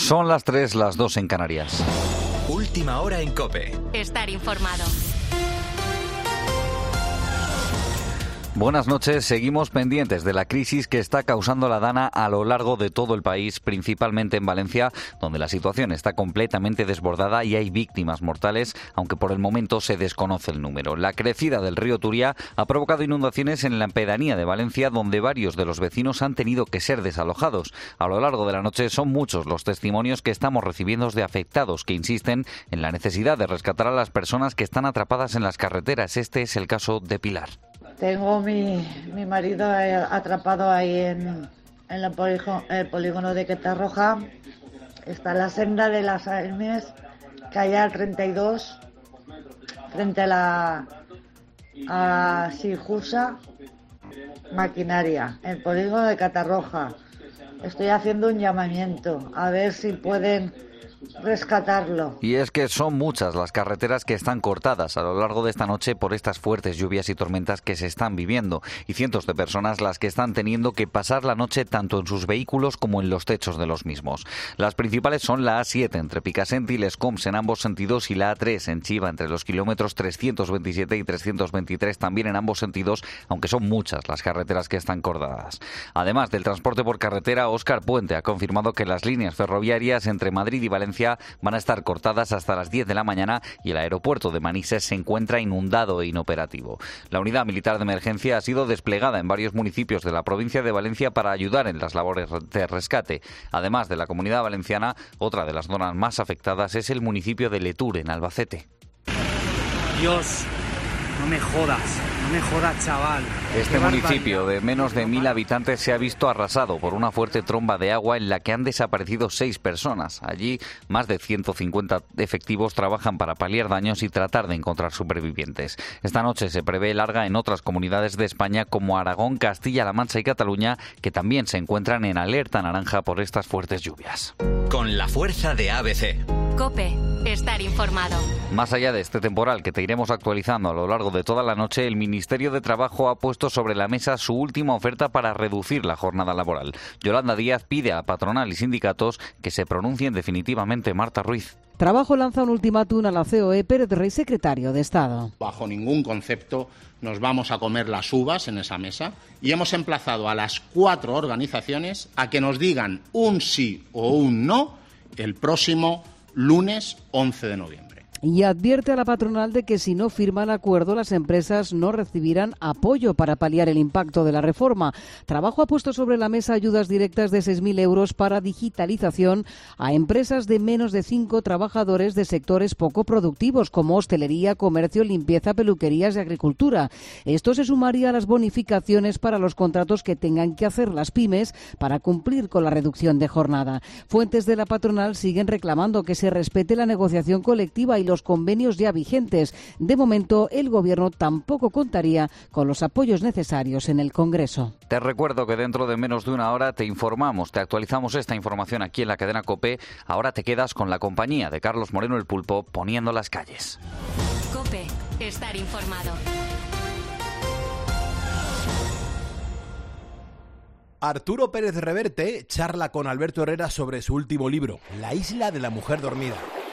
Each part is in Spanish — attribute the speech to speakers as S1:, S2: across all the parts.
S1: Son las 3, las 2 en Canarias.
S2: Última hora en COPE.
S3: Estar informado.
S1: Buenas noches. Seguimos pendientes de la crisis que está causando la Dana a lo largo de todo el país, principalmente en Valencia, donde la situación está completamente desbordada y hay víctimas mortales, aunque por el momento se desconoce el número. La crecida del río Turia ha provocado inundaciones en la pedanía de Valencia, donde varios de los vecinos han tenido que ser desalojados. A lo largo de la noche son muchos los testimonios que estamos recibiendo de afectados que insisten en la necesidad de rescatar a las personas que están atrapadas en las carreteras. Este es el caso de Pilar.
S4: Tengo mi marido atrapado ahí en el polígono de Quetarroja. Está la senda de las Almes, calle al 32, frente a Sijusa Maquinaria, el polígono de Quetarroja. Estoy haciendo un llamamiento a ver si pueden rescatarlo.
S1: Y es que son muchas las carreteras que están cortadas a lo largo de esta noche por estas fuertes lluvias y tormentas que se están viviendo, y cientos de personas las que están teniendo que pasar la noche tanto en sus vehículos como en los techos de los mismos. Las principales son la A7 entre Picassent y Les Coms en ambos sentidos y la A3 en Chiva entre los kilómetros 327 y 323 también en ambos sentidos, aunque son muchas las carreteras que están cortadas. Además del transporte por carretera, Óscar Puente ha confirmado que las líneas ferroviarias entre Madrid y Valencia van a estar cortadas hasta las 10 de la mañana y el aeropuerto de Manises se encuentra inundado e inoperativo. La unidad militar de emergencia ha sido desplegada en varios municipios de la provincia de Valencia para ayudar en las labores de rescate. Además de la Comunidad Valenciana, otra de las zonas más afectadas es el municipio de Letur, en Albacete.
S5: Dios, no me jodas, chaval.
S1: Este municipio de menos de 1.000 habitantes se ha visto arrasado por una fuerte tromba de agua en la que han desaparecido 6 personas. Allí, más de 150 efectivos trabajan para paliar daños y tratar de encontrar supervivientes. Esta noche se prevé larga en otras comunidades de España como Aragón, Castilla-La Mancha y Cataluña, que también se encuentran en alerta naranja por estas fuertes lluvias.
S2: Con la fuerza de ABC.
S3: COPE. Estar informado.
S1: Más allá de este temporal que te iremos actualizando a lo largo de toda la noche, el Ministerio de Trabajo ha puesto sobre la mesa su última oferta para reducir la jornada laboral. Yolanda Díaz pide a patronal y sindicatos que se pronuncien definitivamente. Marta Ruiz.
S6: Trabajo lanza un ultimátum a la COE. Pérez Rey, secretario de Estado.
S7: Bajo ningún concepto nos vamos a comer las uvas en esa mesa y hemos emplazado a las 4 organizaciones a que nos digan un sí o un no el próximo lunes 11 de noviembre.
S6: Y advierte a la patronal de que si no firman acuerdo, las empresas no recibirán apoyo para paliar el impacto de la reforma. Trabajo ha puesto sobre la mesa ayudas directas de 6.000 euros para digitalización a empresas de menos de 5 trabajadores de sectores poco productivos como hostelería, comercio, limpieza, peluquerías y agricultura. Esto se sumaría a las bonificaciones para los contratos que tengan que hacer las pymes para cumplir con la reducción de jornada. Fuentes de la patronal siguen reclamando que se respete la negociación colectiva y los convenios ya vigentes. De momento, el Gobierno tampoco contaría con los apoyos necesarios en el Congreso.
S1: Te recuerdo que dentro de menos de una hora te informamos, te actualizamos esta información aquí en la cadena COPE. Ahora te quedas con la compañía de Carlos Moreno el Pulpo poniendo las calles.
S3: COPE. Estar informado.
S8: Arturo Pérez Reverte charla con Alberto Herrera sobre su último libro, La isla de la mujer dormida.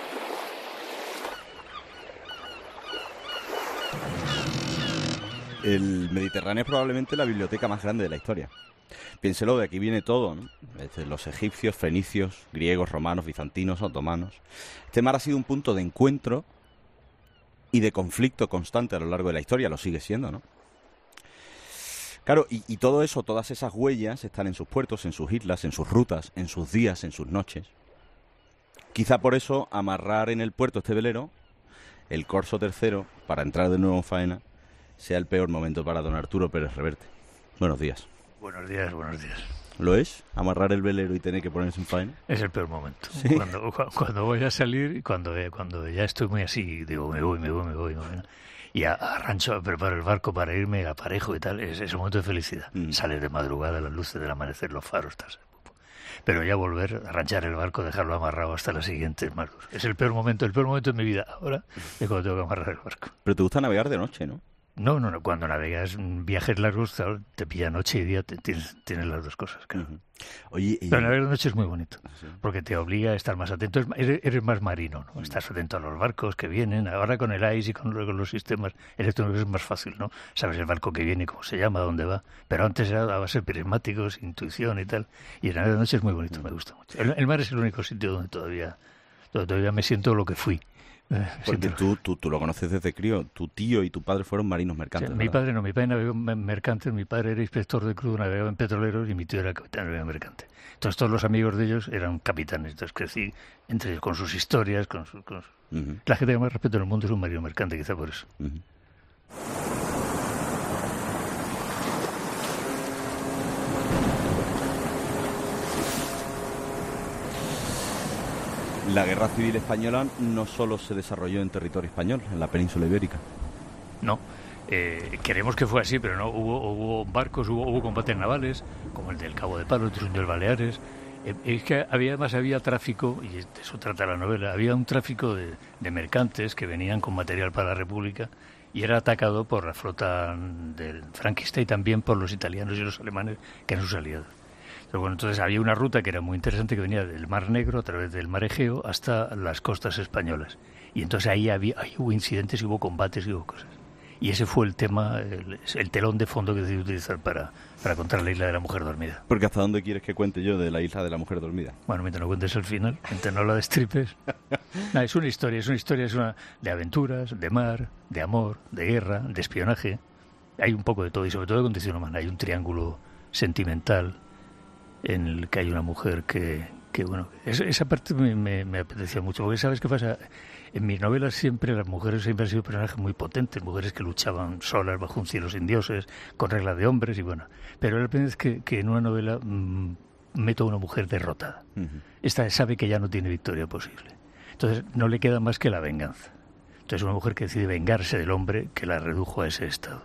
S9: El Mediterráneo es probablemente la biblioteca más grande de la historia. Piénselo, de aquí viene todo, ¿no? Desde los egipcios, fenicios, griegos, romanos, bizantinos, otomanos. Este mar ha sido un punto de encuentro y de conflicto constante a lo largo de la historia, lo sigue siendo, ¿no? Claro, y todo eso, todas esas huellas están en sus puertos, en sus islas, en sus rutas, en sus días, en sus noches. Quizá por eso amarrar en el puerto este velero, el Corso III, para entrar de nuevo en faena, sea el peor momento para don Arturo Pérez Reverte. Buenos días.
S10: Buenos días, buenos días.
S9: ¿Lo es? ¿Amarrar el velero y tener que ponerse en faena?
S10: Es el peor momento.
S9: ¿Sí?
S10: Cuando voy a salir, cuando ya estoy muy así, digo, me voy. Y arrancho, preparo el barco para irme, aparejo y tal. Es un momento de felicidad. Sales de madrugada, las luces del amanecer, los faros, tal. Pero ya volver, arranchar el barco, dejarlo amarrado hasta la siguiente es más duro. Es el peor momento de mi vida ahora, es cuando tengo que amarrar el barco.
S9: Pero te gusta navegar de noche, ¿no?
S10: No, cuando navegas viajes largos te pilla noche y día, tienes las dos cosas, claro.
S9: Oye,
S10: pero navegar de noche es muy bonito, porque te obliga a estar más atento, eres más marino, ¿no? Estás atento a los barcos que vienen, ahora con el ICE y con los sistemas electrónicos es más fácil, ¿no? Sabes el barco que viene, cómo se llama, dónde va, pero antes era a base de prismáticos, intuición y tal, y navegar de noche es muy bonito, me gusta mucho. El mar es el único sitio donde todavía me siento lo que fui.
S9: Porque tú lo conoces desde crío. Tu tío y tu padre fueron marinos mercantes.
S10: Sí, mi padre navegó en mercantes. Mi padre era inspector de crudo, navegaba en petroleros, y mi tío era capitán de mercante. Entonces todos los amigos de ellos eran capitanes. Entonces crecí entre ellos con sus historias, con sus... La gente que más respeto en el mundo es un marino mercante, quizá por eso.
S9: La Guerra Civil Española no solo se desarrolló en territorio español, en la península ibérica.
S10: No, queremos que fue así, pero no. Hubo barcos, hubo combates navales, como el del Cabo de Palos, el del Baleares. Es que además había tráfico, y de eso trata la novela, había un tráfico de mercantes que venían con material para la República, y era atacado por la flota del franquista y también por los italianos y los alemanes, que eran sus aliados. Pero bueno, entonces había una ruta que era muy interesante, que venía del Mar Negro a través del Mar Egeo hasta las costas españolas. Y entonces ahí hubo incidentes, hubo combates y hubo cosas. Y ese fue el tema, el telón de fondo que decidí utilizar para contar la Isla de la Mujer Dormida.
S9: Porque ¿hasta dónde quieres que cuente yo de la Isla de la Mujer Dormida?
S10: Bueno, mientras no cuentes el final, mientras no la destripes. No, es una historia de aventuras, de mar, de amor, de guerra, de espionaje. Hay un poco de todo, y sobre todo de condición humana. Hay un triángulo sentimental en el que hay una mujer que bueno, esa parte me apetecía mucho, porque ¿sabes qué pasa? En mis novelas las mujeres siempre han sido personajes muy potentes, mujeres que luchaban solas bajo un cielo sin dioses, con reglas de hombres, y bueno, pero la primera vez que en una novela meto a una mujer derrotada. Esta sabe que ya no tiene victoria posible, entonces no le queda más que la venganza. Entonces una mujer que decide vengarse del hombre que la redujo a ese estado,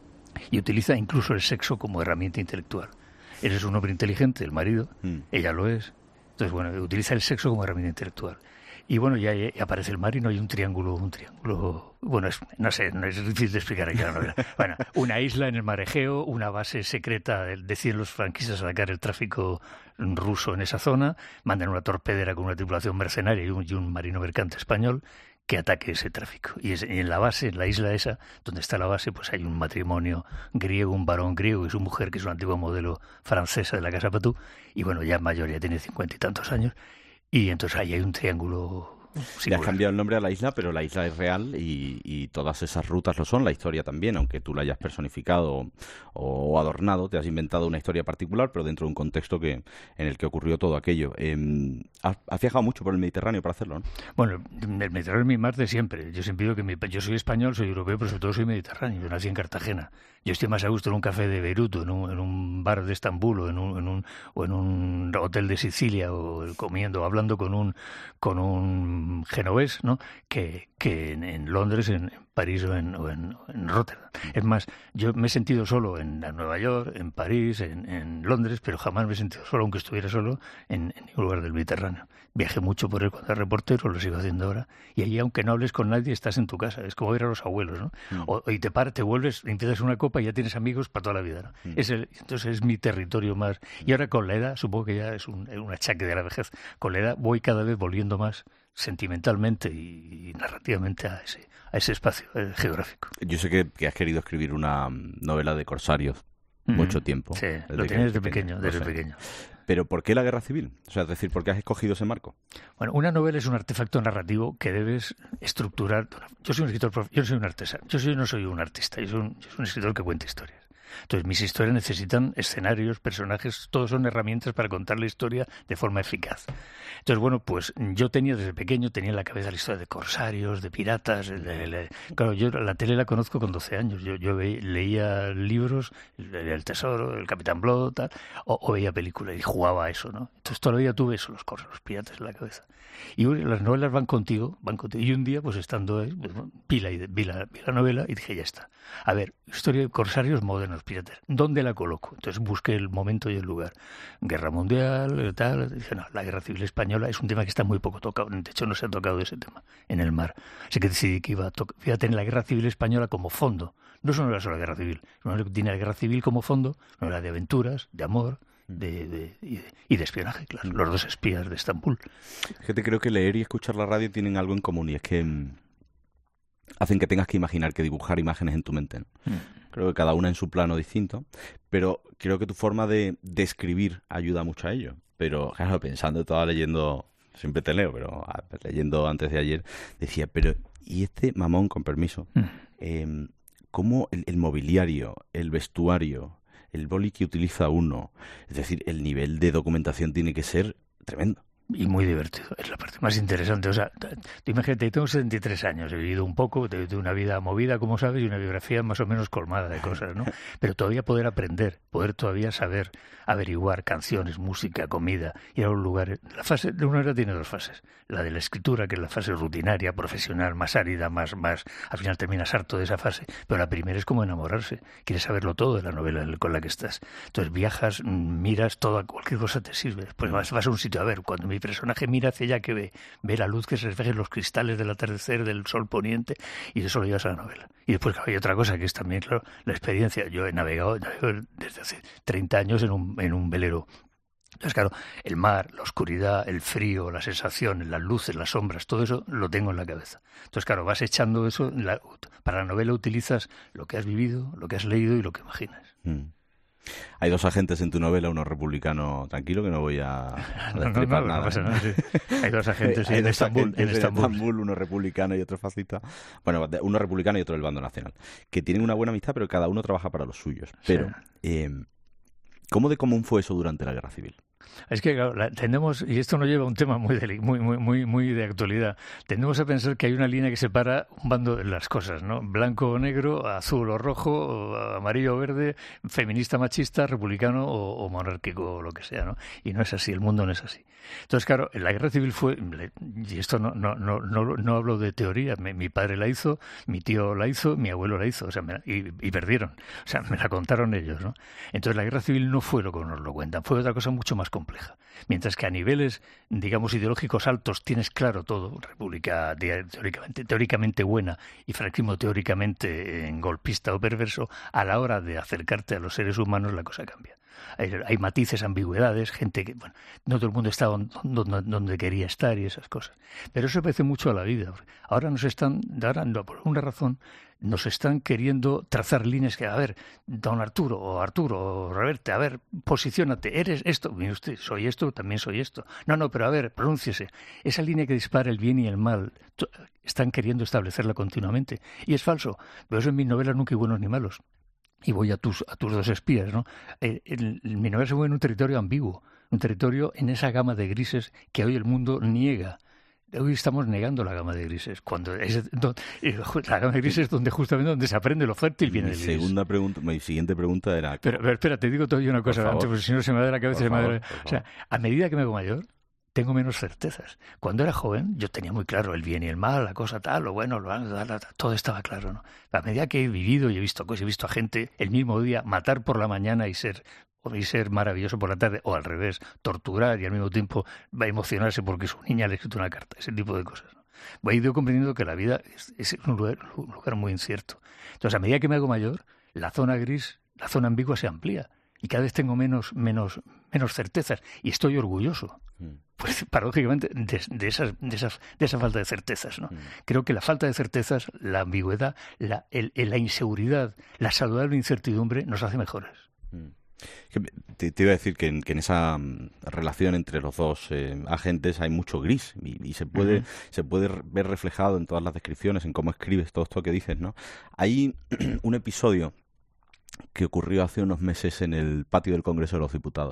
S10: y utiliza incluso el sexo como herramienta intelectual. Él es un hombre inteligente, el marido, ella lo es. Entonces, bueno, utiliza el sexo como herramienta intelectual. Y bueno, ya aparece el mar y no hay un triángulo, bueno, no es difícil de explicar aquí la novela. Bueno, una isla en el Mar Egeo, una base secreta, deciden los franquistas atacar el tráfico ruso en esa zona, mandan una torpedera con una tripulación mercenaria y un marino mercante español que ataque ese tráfico. Y en la base, en la isla esa, donde está la base, pues hay un matrimonio griego, un varón griego y su mujer, que es una antigua modelo francesa de la Casa Patou, y bueno, ya mayor, ya tiene 50 y tantos años, y entonces ahí hay un triángulo singular.
S9: Le has cambiado el nombre a la isla, pero la isla es real y todas esas rutas lo son, la historia también, aunque tú la hayas personificado o adornado, te has inventado una historia particular, pero dentro de un contexto en el que ocurrió todo aquello. Has viajado mucho por el Mediterráneo para hacerlo, ¿no?
S10: Bueno, el Mediterráneo es mi mar de siempre. Yo siempre digo que yo soy español, soy europeo, pero sobre todo soy mediterráneo. Yo nací en Cartagena. Yo estoy más a gusto en un café de Beirut, en un bar de Estambul, o en un hotel de Sicilia, o comiendo, hablando con un genovés, ¿no? que en Londres, en París o en Rotterdam. Es más, yo me he sentido solo en Nueva York, en París, en Londres, pero jamás me he sentido solo, aunque estuviera solo, en ningún lugar del Mediterráneo. Viajé mucho por él cuando era reportero, lo sigo haciendo ahora, y allí, aunque no hables con nadie, estás en tu casa. Es como ver a los abuelos, ¿no? Y te vuelves, empiezas una copa y ya tienes amigos para toda la vida, ¿no? Entonces es mi territorio más. Y ahora con la edad, supongo que ya es un achaque de la vejez, con la edad voy cada vez volviendo más sentimentalmente y narrativamente a ese espacio geográfico.
S9: Yo sé que has querido escribir una novela de corsarios mucho tiempo.
S10: Sí, lo tenía desde pequeño.
S9: ¿Pero por qué la guerra civil? O sea, es decir, ¿por qué has escogido ese marco?
S10: Bueno, una novela es un artefacto narrativo que debes estructurar. Yo soy un escritor, yo no soy un artesano, yo no soy un artista, yo soy un escritor que cuenta historias. Entonces, mis historias necesitan escenarios, personajes, todos son herramientas para contar la historia de forma eficaz. Entonces, bueno, pues yo desde pequeño tenía en la cabeza la historia de corsarios, de piratas. Claro, yo la tele la conozco con 12 años. Yo leía libros, El Tesoro, El Capitán Blood, tal, o veía películas y jugaba a eso, ¿no? Entonces, toda la vida tuve eso, los piratas en la cabeza. Y las novelas van contigo. Y un día, pues estando ahí, vi la novela y dije, ya está. A ver, historia de corsarios modernos. menos piratas. ¿Dónde la coloco? Entonces busqué el momento y el lugar. Guerra mundial, tal. Dije, no, la Guerra Civil Española es un tema que está muy poco tocado. De hecho, no se ha tocado ese tema en el mar. Así que decidí que iba a tener la Guerra Civil Española como fondo. No es una novela sobre la Guerra Civil, es una novela que tiene la Guerra Civil como fondo, una novela de aventuras, de amor, y de espionaje, claro. Los dos espías de Estambul.
S9: Fíjate, creo que leer y escuchar la radio tienen algo en común, y es que hacen que tengas que imaginar, que dibujar imágenes en tu mente, ¿no? Creo que cada una en su plano distinto, pero creo que tu forma de escribir ayuda mucho a ello. Pero, claro, pensando, estaba leyendo, siempre te leo, pero leyendo antes de ayer, decía, pero, ¿y este mamón, con permiso? ¿Cómo el mobiliario, el vestuario, el boli que utiliza uno, es decir, el nivel de documentación tiene que ser tremendo?
S10: Y muy divertido, es la parte más interesante. O sea, tú imagínate, tengo 73 años, he vivido un poco, de una vida movida, como sabes, y una biografía más o menos colmada de cosas, ¿no? Pero todavía poder aprender, poder todavía saber, averiguar canciones, música, comida, ir a un lugar. La fase de una era tiene dos fases. La de la escritura, que es la fase rutinaria, profesional, más árida, más al final terminas harto de esa fase. Pero la primera es como enamorarse. Quieres saberlo todo de la novela con la que estás. Entonces viajas, miras todo, cualquier cosa te sirve. Después vas a un sitio a ver. Cuando mi personaje mira hacia allá, que ve la luz que se refleja en los cristales del atardecer, del sol poniente, y eso lo llevas a la novela. Y después, claro, hay otra cosa que es también, claro, la experiencia. Yo navego desde hace 30 años en un velero. Entonces, claro, el mar, la oscuridad, el frío, las sensaciones, las luces, las sombras, todo eso lo tengo en la cabeza. Entonces, claro, vas echando eso. Para la novela utilizas lo que has vivido, lo que has leído y lo que imaginas.
S9: Hay dos agentes en tu novela, uno republicano tranquilo, que no voy a destripar nada.
S10: No pasa nada, sí. Hay dos agentes
S9: en
S10: Estambul,
S9: uno republicano y otro fascista. Bueno, uno republicano y otro del bando nacional, que tienen una buena amistad, pero cada uno trabaja para los suyos. Pero, ¿cómo de común fue eso durante la Guerra Civil?
S10: Es que claro, tendemos, y esto nos lleva a un tema muy de actualidad, tendemos a pensar que hay una línea que separa un bando de las cosas, ¿no? Blanco o negro, azul o rojo, o amarillo o verde, feminista, machista, republicano o monárquico o lo que sea, ¿no? Y no es así, el mundo no es así. Entonces, claro, la Guerra Civil fue, y esto no hablo de teoría, mi padre la hizo, mi tío la hizo, mi abuelo la hizo, o sea, y perdieron, o sea, me la contaron ellos, ¿no? Entonces la Guerra Civil no fue lo que nos lo cuentan, fue otra cosa mucho más compleja. Mientras que a niveles, digamos, ideológicos altos tienes claro todo, república teóricamente buena y franquismo teóricamente golpista o perverso, a la hora de acercarte a los seres humanos la cosa cambia. Hay matices, ambigüedades, gente que, bueno, no todo el mundo está donde quería estar y esas cosas. Pero eso parece mucho a la vida. Ahora por una razón, nos están queriendo trazar líneas que, a ver, don Arturo o Reverte, a ver, posiciónate, eres esto, mire usted, soy esto, también soy esto. No, pero a ver, pronúnciese. Esa línea que dispara el bien y el mal, están queriendo establecerla continuamente. Y es falso. Pero eso en mis novelas nunca hay buenos ni malos. Y voy a tus dos espías, ¿no? Mi novela se mueve en un territorio ambiguo, un territorio en esa gama de grises que hoy el mundo niega. Hoy estamos negando la gama de grises. La gama de grises es donde se aprende lo fértil viene del gris.
S9: Mi siguiente pregunta era...
S10: Pero espera, te digo todavía una cosa antes, porque si no se me da la cabeza. O sea, a medida que me hago mayor, tengo menos certezas. Cuando era joven, yo tenía muy claro el bien y el mal, la cosa tal, lo bueno, todo estaba claro, ¿no? A medida que he vivido y he visto cosas, he visto a gente el mismo día matar por la mañana y ser maravilloso por la tarde, o al revés, torturar y al mismo tiempo va a emocionarse porque su niña le ha escrito una carta, ese tipo de cosas, ¿no? He ido comprendiendo que la vida es un lugar muy incierto. Entonces, a medida que me hago mayor, la zona gris, la zona ambigua se amplía y cada vez tengo menos certezas y estoy orgulloso. Pues paradójicamente de esa falta de certezas, ¿no? Creo que la falta de certezas, la ambigüedad, la inseguridad, la saludable incertidumbre nos hace mejores.
S9: Te iba a decir que en esa relación entre los dos agentes hay mucho gris y se puede ver reflejado en todas las descripciones, en cómo escribes todo esto que dices, ¿no? Hay un episodio que ocurrió hace unos meses en el patio del Congreso de los Diputados.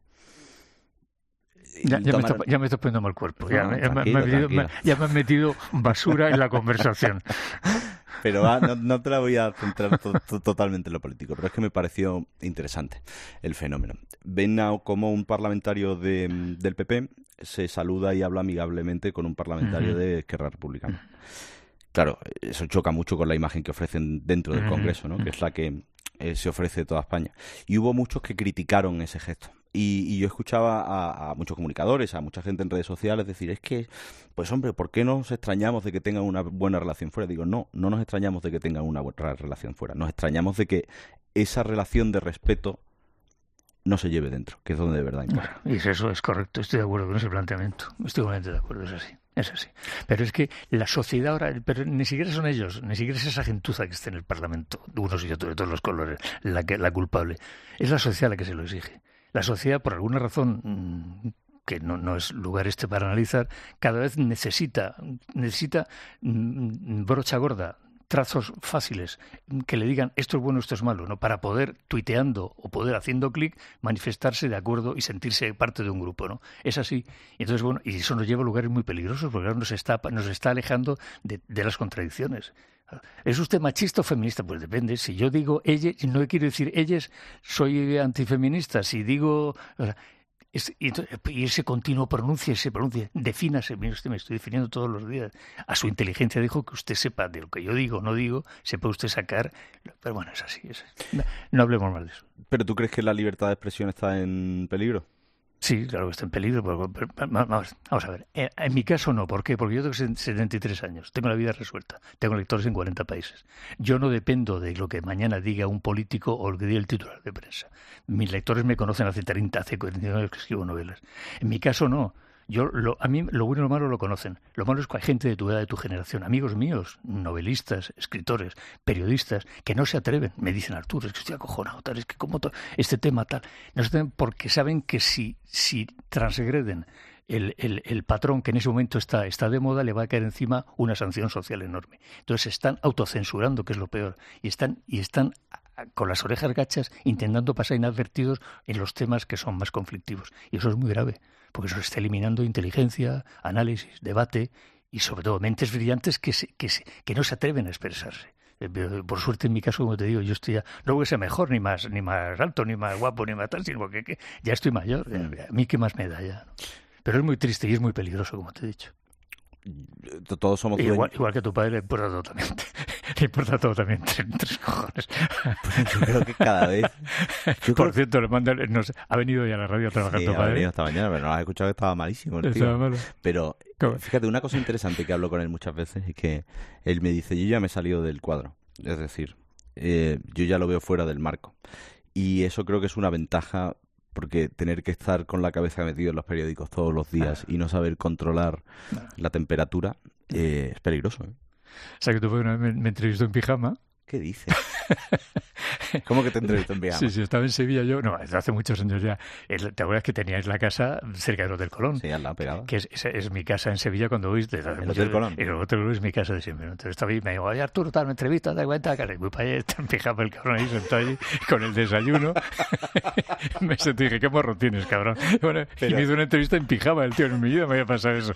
S10: Ya me estás poniendo mal cuerpo. Ya me has metido basura en la conversación.
S9: Pero no te la voy a centrar totalmente en lo político, pero es que me pareció interesante el fenómeno. Ven como un parlamentario del PP se saluda y habla amigablemente con un parlamentario de Esquerra Republicana. Claro, eso choca mucho con la imagen que ofrecen dentro del Congreso, ¿no? Que es la que se ofrece toda España. Y hubo muchos que criticaron ese gesto. Y yo escuchaba a muchos comunicadores, a mucha gente en redes sociales decir, es que, pues hombre, ¿por qué nos extrañamos de que tengan una buena relación fuera? Digo, no nos extrañamos de que tengan una buena relación fuera. Nos extrañamos de que esa relación de respeto no se lleve dentro, que es donde de verdad importa.
S10: Y eso es correcto, estoy de acuerdo con ese planteamiento. Estoy completamente de acuerdo, es así. Es así. Pero es que la sociedad ahora, pero ni siquiera son ellos, ni siquiera es esa gentuza que está en el Parlamento, de unos y otros, de todos los colores, la culpable. Es la sociedad la que se lo exige. La sociedad, por alguna razón que no es lugar para analizar, cada vez necesita brocha gorda, trazos fáciles que le digan esto es bueno, esto es malo, ¿no? Para poder, tuiteando o poder haciendo clic, manifestarse de acuerdo y sentirse parte de un grupo, ¿no? Es así. Y entonces, bueno, y eso nos lleva a lugares muy peligrosos, porque ahora nos está alejando de las contradicciones. ¿Es usted machista o feminista? Pues depende. Si yo digo ella, no quiero decir ellas, soy antifeminista. Si digo... Y ese continuo se pronuncia, defínase, mire usted, me estoy definiendo todos los días. A su inteligencia dijo que usted sepa de lo que yo digo, no digo, sepa usted sacar, pero bueno, es así. No hablemos más de eso.
S9: ¿Pero tú crees que la libertad de expresión está en peligro?
S10: Sí, claro que está en peligro. Pero vamos a ver. En mi caso no. ¿Por qué? Porque yo tengo 73 años. Tengo la vida resuelta. Tengo lectores en 40 países. Yo no dependo de lo que mañana diga un político o lo que diga el titular de prensa. Mis lectores me conocen hace 49 años que escribo novelas. En mi caso no. A mí lo bueno y lo malo lo conocen. Lo malo es que hay gente de tu edad, de tu generación, amigos míos, novelistas, escritores, periodistas, que no se atreven. Me dicen, Arturo, es que estoy acojonado, tal, es que como este tema tal. No se atreven porque saben que si transgreden el patrón que en ese momento está de moda, le va a caer encima una sanción social enorme. Entonces se están autocensurando, que es lo peor, y están con las orejas gachas intentando pasar inadvertidos en los temas que son más conflictivos. Y eso es muy grave, porque eso está eliminando inteligencia, análisis, debate y sobre todo mentes brillantes que no se atreven a expresarse. Pero por suerte en mi caso, como te digo, yo estoy ya, no voy a ser mejor, ni más alto, ni más guapo, ni más tal, sino que ya estoy mayor. A mí qué más me da ya, ¿no? Pero es muy triste y es muy peligroso, como te he dicho.
S9: Todos somos
S10: igual que a tu padre le importa todo también. Le importa todo también, tres cojones.
S9: Pues yo creo que cada vez...
S10: Por cierto, ha venido ya a la radio a trabajar tu padre.
S9: Ha venido esta mañana, pero no has escuchado que estaba malísimo.
S10: Estaba malo.
S9: Pero fíjate, una cosa interesante que hablo con él muchas veces es que él me dice, yo ya me he salido del cuadro. Es decir, yo ya lo veo fuera del marco. Y eso creo que es una ventaja, porque tener que estar con la cabeza metido en los periódicos todos los días y no saber controlar la temperatura es peligroso.
S10: O sea, que tu padre me entrevistó en pijama.
S9: ¿Qué dices? ¿Cómo que te entrevistó en pijama?
S10: Sí, estaba en Sevilla yo. No, hace muchos años ya. ¿Te acuerdas que teníais la casa cerca del Hotel Colón?
S9: Sí, al lado pegado.
S10: Que es mi casa en Sevilla cuando voy.
S9: ¿El Hotel Colón?
S10: El Hotel Colón es mi casa de siempre. Entonces estaba ahí y me dijo, oye, Arturo, me entrevista, da cuenta. Y voy para allá, está en pijama el cabrón ahí sentado allí con el desayuno. Me sentí y dije, ¿qué morro tienes, cabrón? Bueno, y me hizo una entrevista en pijama el tío. En mi vida me había pasado eso.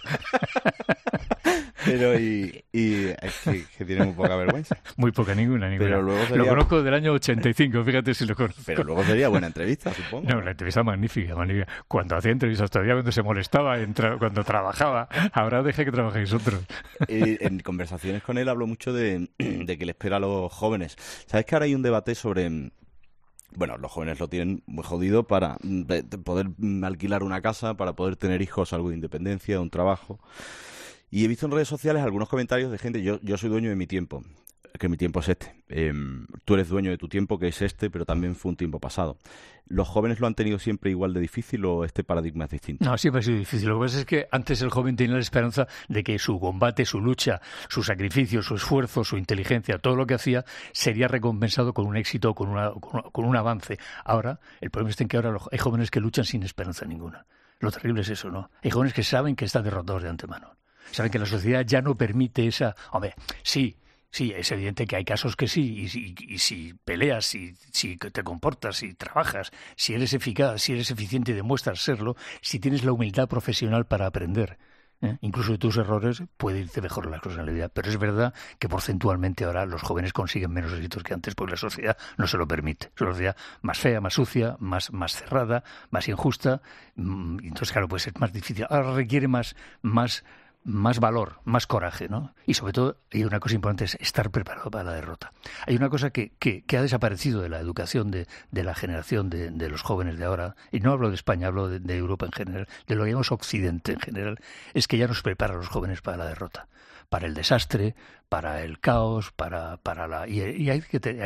S9: Pero y es que tiene muy poca vergüenza.
S10: Muy poca, ninguna.
S9: Pero luego sería...
S10: Lo conozco del año 85, fíjate si lo conozco.
S9: Pero luego sería buena entrevista, supongo.
S10: No, la entrevista magnífica. Cuando hacía entrevistas todavía, cuando se molestaba, cuando trabajaba. Ahora deja que trabajéis otros.
S9: En conversaciones con él hablo mucho de que le espera a los jóvenes. ¿Sabes que ahora hay un debate sobre... Bueno, los jóvenes lo tienen muy jodido para poder alquilar una casa, para poder tener hijos, algo de independencia, un trabajo... Y he visto en redes sociales algunos comentarios de gente, yo soy dueño de mi tiempo, que mi tiempo es este. Tú eres dueño de tu tiempo, que es este, pero también fue un tiempo pasado. ¿Los jóvenes lo han tenido siempre igual de difícil o este paradigma es distinto?
S10: No, siempre ha sido difícil. Lo que pasa es que antes el joven tenía la esperanza de que su combate, su lucha, su sacrificio, su esfuerzo, su inteligencia, todo lo que hacía, sería recompensado con un éxito, con un avance. Ahora, el problema está en que ahora hay jóvenes que luchan sin esperanza ninguna. Lo terrible es eso, ¿no? Hay jóvenes que saben que están derrotados de antemano. Saben que la sociedad ya no permite esa... Hombre, sí, es evidente que hay casos que sí, y si peleas, si te comportas, si trabajas, si eres eficaz, si eres eficiente y demuestras serlo, si tienes la humildad profesional para aprender, incluso de tus errores, puede irte mejor las cosas en la vida. Pero es verdad que porcentualmente ahora los jóvenes consiguen menos éxitos que antes porque la sociedad no se lo permite. Es una sociedad más fea, más sucia, más cerrada, más injusta. Entonces, claro, puede ser más difícil. Ahora requiere más más valor, más coraje, ¿no? Y sobre todo, hay una cosa importante, es estar preparado para la derrota. Hay una cosa que ha desaparecido de la educación de la generación de los jóvenes de ahora, y no hablo de España, hablo de Europa en general, de lo que llamamos Occidente en general, es que ya nos prepara a los jóvenes para la derrota, para el desastre, para el caos, para la... Y hay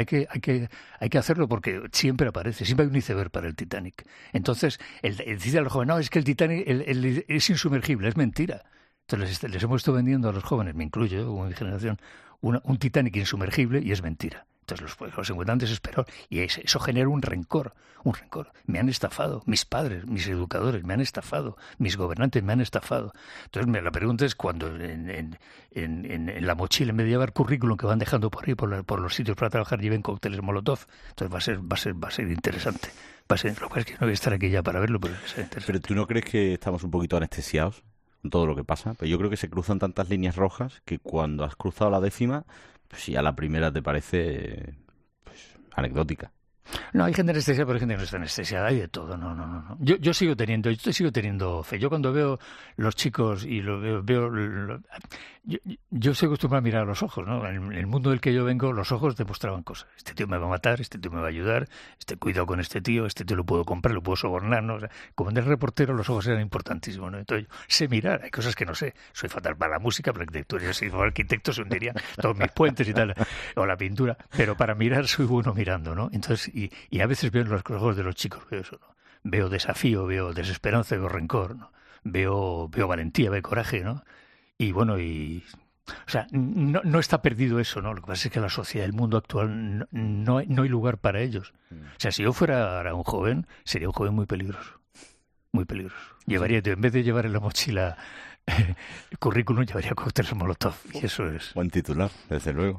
S10: que hacerlo porque siempre aparece, siempre hay un iceberg para el Titanic. Entonces, dice a los jóvenes, no, es que el Titanic es insumergible, es mentira. Entonces les hemos estado vendiendo a los jóvenes, me incluyo, como mi generación, un Titanic insumergible y es mentira. Entonces los encuentrantes es peor y eso genera un rencor. Me han estafado, mis padres, mis educadores me han estafado, mis gobernantes me han estafado. Entonces la pregunta es cuando en la mochila, en vez de llevar currículum que van dejando por ahí, por los sitios para trabajar, lleven cócteles Molotov. Entonces va a ser interesante. Lo que pasa es que no voy a estar aquí ya para verlo, pero va a ser interesante.
S9: ¿Pero tú no crees que estamos un poquito anestesiados con todo lo que pasa? Pues yo creo que se cruzan tantas líneas rojas que cuando has cruzado la 10ª, pues si a la primera te parece anecdótica.
S10: No, hay gente anestesiada, pero hay gente que no está anestesiada, hay de todo, no. Yo sigo teniendo fe. Yo cuando veo los chicos y lo veo yo estoy acostumbrado a mirar a los ojos, ¿no? En el mundo del que yo vengo, los ojos demostraban cosas. Este tío me va a matar, este tío me va a ayudar, cuidado con este tío lo puedo comprar, lo puedo sobornar, ¿no? O sea, como en el reportero los ojos eran importantísimos, ¿no? Entonces yo sé mirar, hay cosas que no sé. Soy fatal para la música, para la arquitectura, yo soy arquitecto, se hundiría todos mis puentes y tal, o la pintura, pero para mirar soy bueno mirando, ¿no? Entonces, y a veces veo en los ojos de los chicos, veo eso, ¿no? Veo desafío, veo desesperanza, veo rencor, ¿no? Veo valentía, veo coraje, ¿no? Y bueno, o sea, no está perdido eso, ¿no? Lo que pasa es que la sociedad, el mundo actual, no hay lugar para ellos. O sea, si yo fuera ahora un joven, sería un joven muy peligroso. Muy peligroso. Llevaría, en vez de llevar en la mochila el currículum, llevaría cócteles Molotov. Y eso es...
S9: Buen titular, desde luego.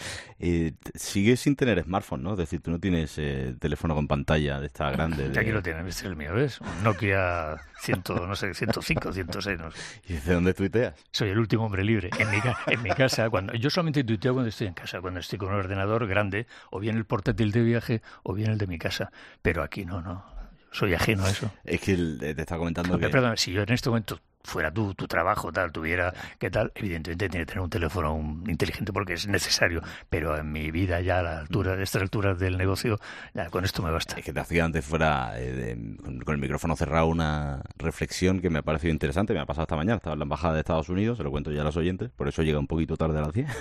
S9: Sigues sin tener smartphone, ¿no? Es decir, tú no tienes teléfono con pantalla de esta grande.
S10: Aquí lo tienes, este es el mío, ¿ves? Un Nokia 105, 106, no sé.
S9: ¿Y desde dónde tuiteas?
S10: Soy el último hombre libre. En mi casa, yo solamente tuiteo cuando estoy en casa, cuando estoy con un ordenador grande, o bien el portátil de viaje, o bien el de mi casa. Pero aquí no. Soy ajeno a eso.
S9: Es que te está comentando que...
S10: Perdón, si yo en este momento fuera tu trabajo, tal, tuviera, ¿qué tal? Evidentemente tiene que tener un teléfono inteligente porque es necesario, pero en mi vida ya a estas alturas del negocio, ya con esto me basta.
S9: Es que te hacía antes fuera con el micrófono cerrado una reflexión que me ha parecido interesante, me ha pasado esta mañana, estaba en la embajada de Estados Unidos, se lo cuento ya a los oyentes, por eso llega un poquito tarde a las 10,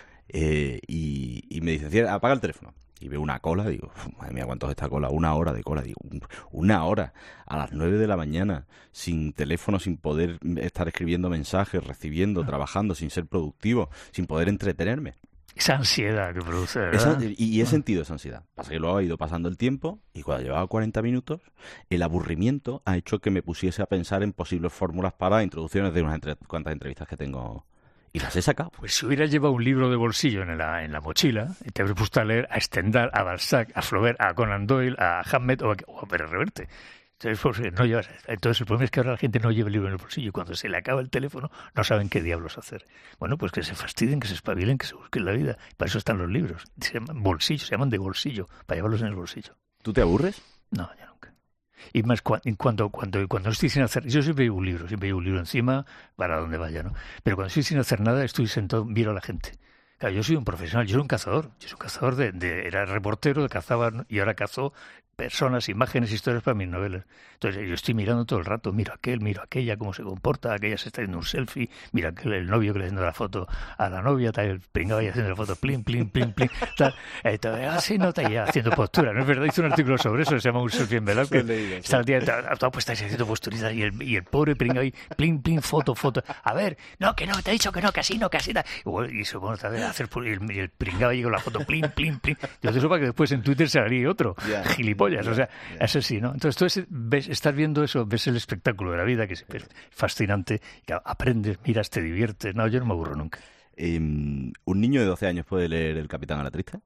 S9: y me dice, apaga el teléfono. Y veo una cola, digo, madre mía, ¿cuánto es esta cola? 1 hora de cola, digo, 1 hora a las 9 de la mañana, sin teléfono, sin poder estar escribiendo mensajes, recibiendo, trabajando, sin ser productivo, sin poder entretenerme.
S10: Esa ansiedad que produce, ¿verdad?
S9: Y he sentido esa ansiedad. Pasa que luego ha ido pasando el tiempo y cuando llevaba 40 minutos, el aburrimiento ha hecho que me pusiese a pensar en posibles fórmulas para introducciones de unas cuantas entrevistas que tengo. Y las he sacado.
S10: Pues si hubieras llevado un libro de bolsillo en la mochila, y te habrías puesto a leer a Stendhal, a Balzac, a Flaubert, a Conan Doyle, a Hamlet o a Pérez Reverte. Entonces el problema es que ahora la gente no lleva el libro en el bolsillo y cuando se le acaba el teléfono no saben qué diablos hacer. Bueno, pues que se fastidien, que se espabilen, que se busquen la vida. Para eso están los libros. Se llaman bolsillos, se llaman de bolsillo, para llevarlos en el bolsillo.
S9: ¿Tú te aburres?
S10: No, ya nunca. Y más cuando estoy sin hacer... Yo siempre llevo un libro encima para donde vaya, ¿no? Pero cuando estoy sin hacer nada, estoy sentado, miro a la gente. Claro, yo soy un profesional, yo soy un cazador. Era reportero, cazaba y ahora cazo personas, imágenes, historias para mis novelas. Entonces yo estoy mirando todo el rato, miro a aquel, miro a aquella, cómo se comporta, aquella se está haciendo un selfie, mira aquel, el novio que le está haciendo la foto a la novia, tal, el pringado ahí haciendo la foto, plin, tal, así no está ya haciendo postura, ¿no es verdad? Hice un artículo sobre eso, se llama Un selfie en Velasco. Está el día, toda puesta haciendo posturitas y el pobre pringado ahí, plin, foto, a ver, no, que no, te he dicho que no, que así, tal. Y se pone otra vez a hacer, y el pringado ahí con la foto, plin. Yo te supongo que después en Twitter se haría otro, gilipollas. O sea, eso sí, ¿no? Entonces tú estás viendo eso, ves el espectáculo de la vida, que es fascinante, que aprendes, miras, te diviertes. No, yo no me aburro nunca.
S9: ¿Un niño de 12 años puede leer El Capitán a la Triste?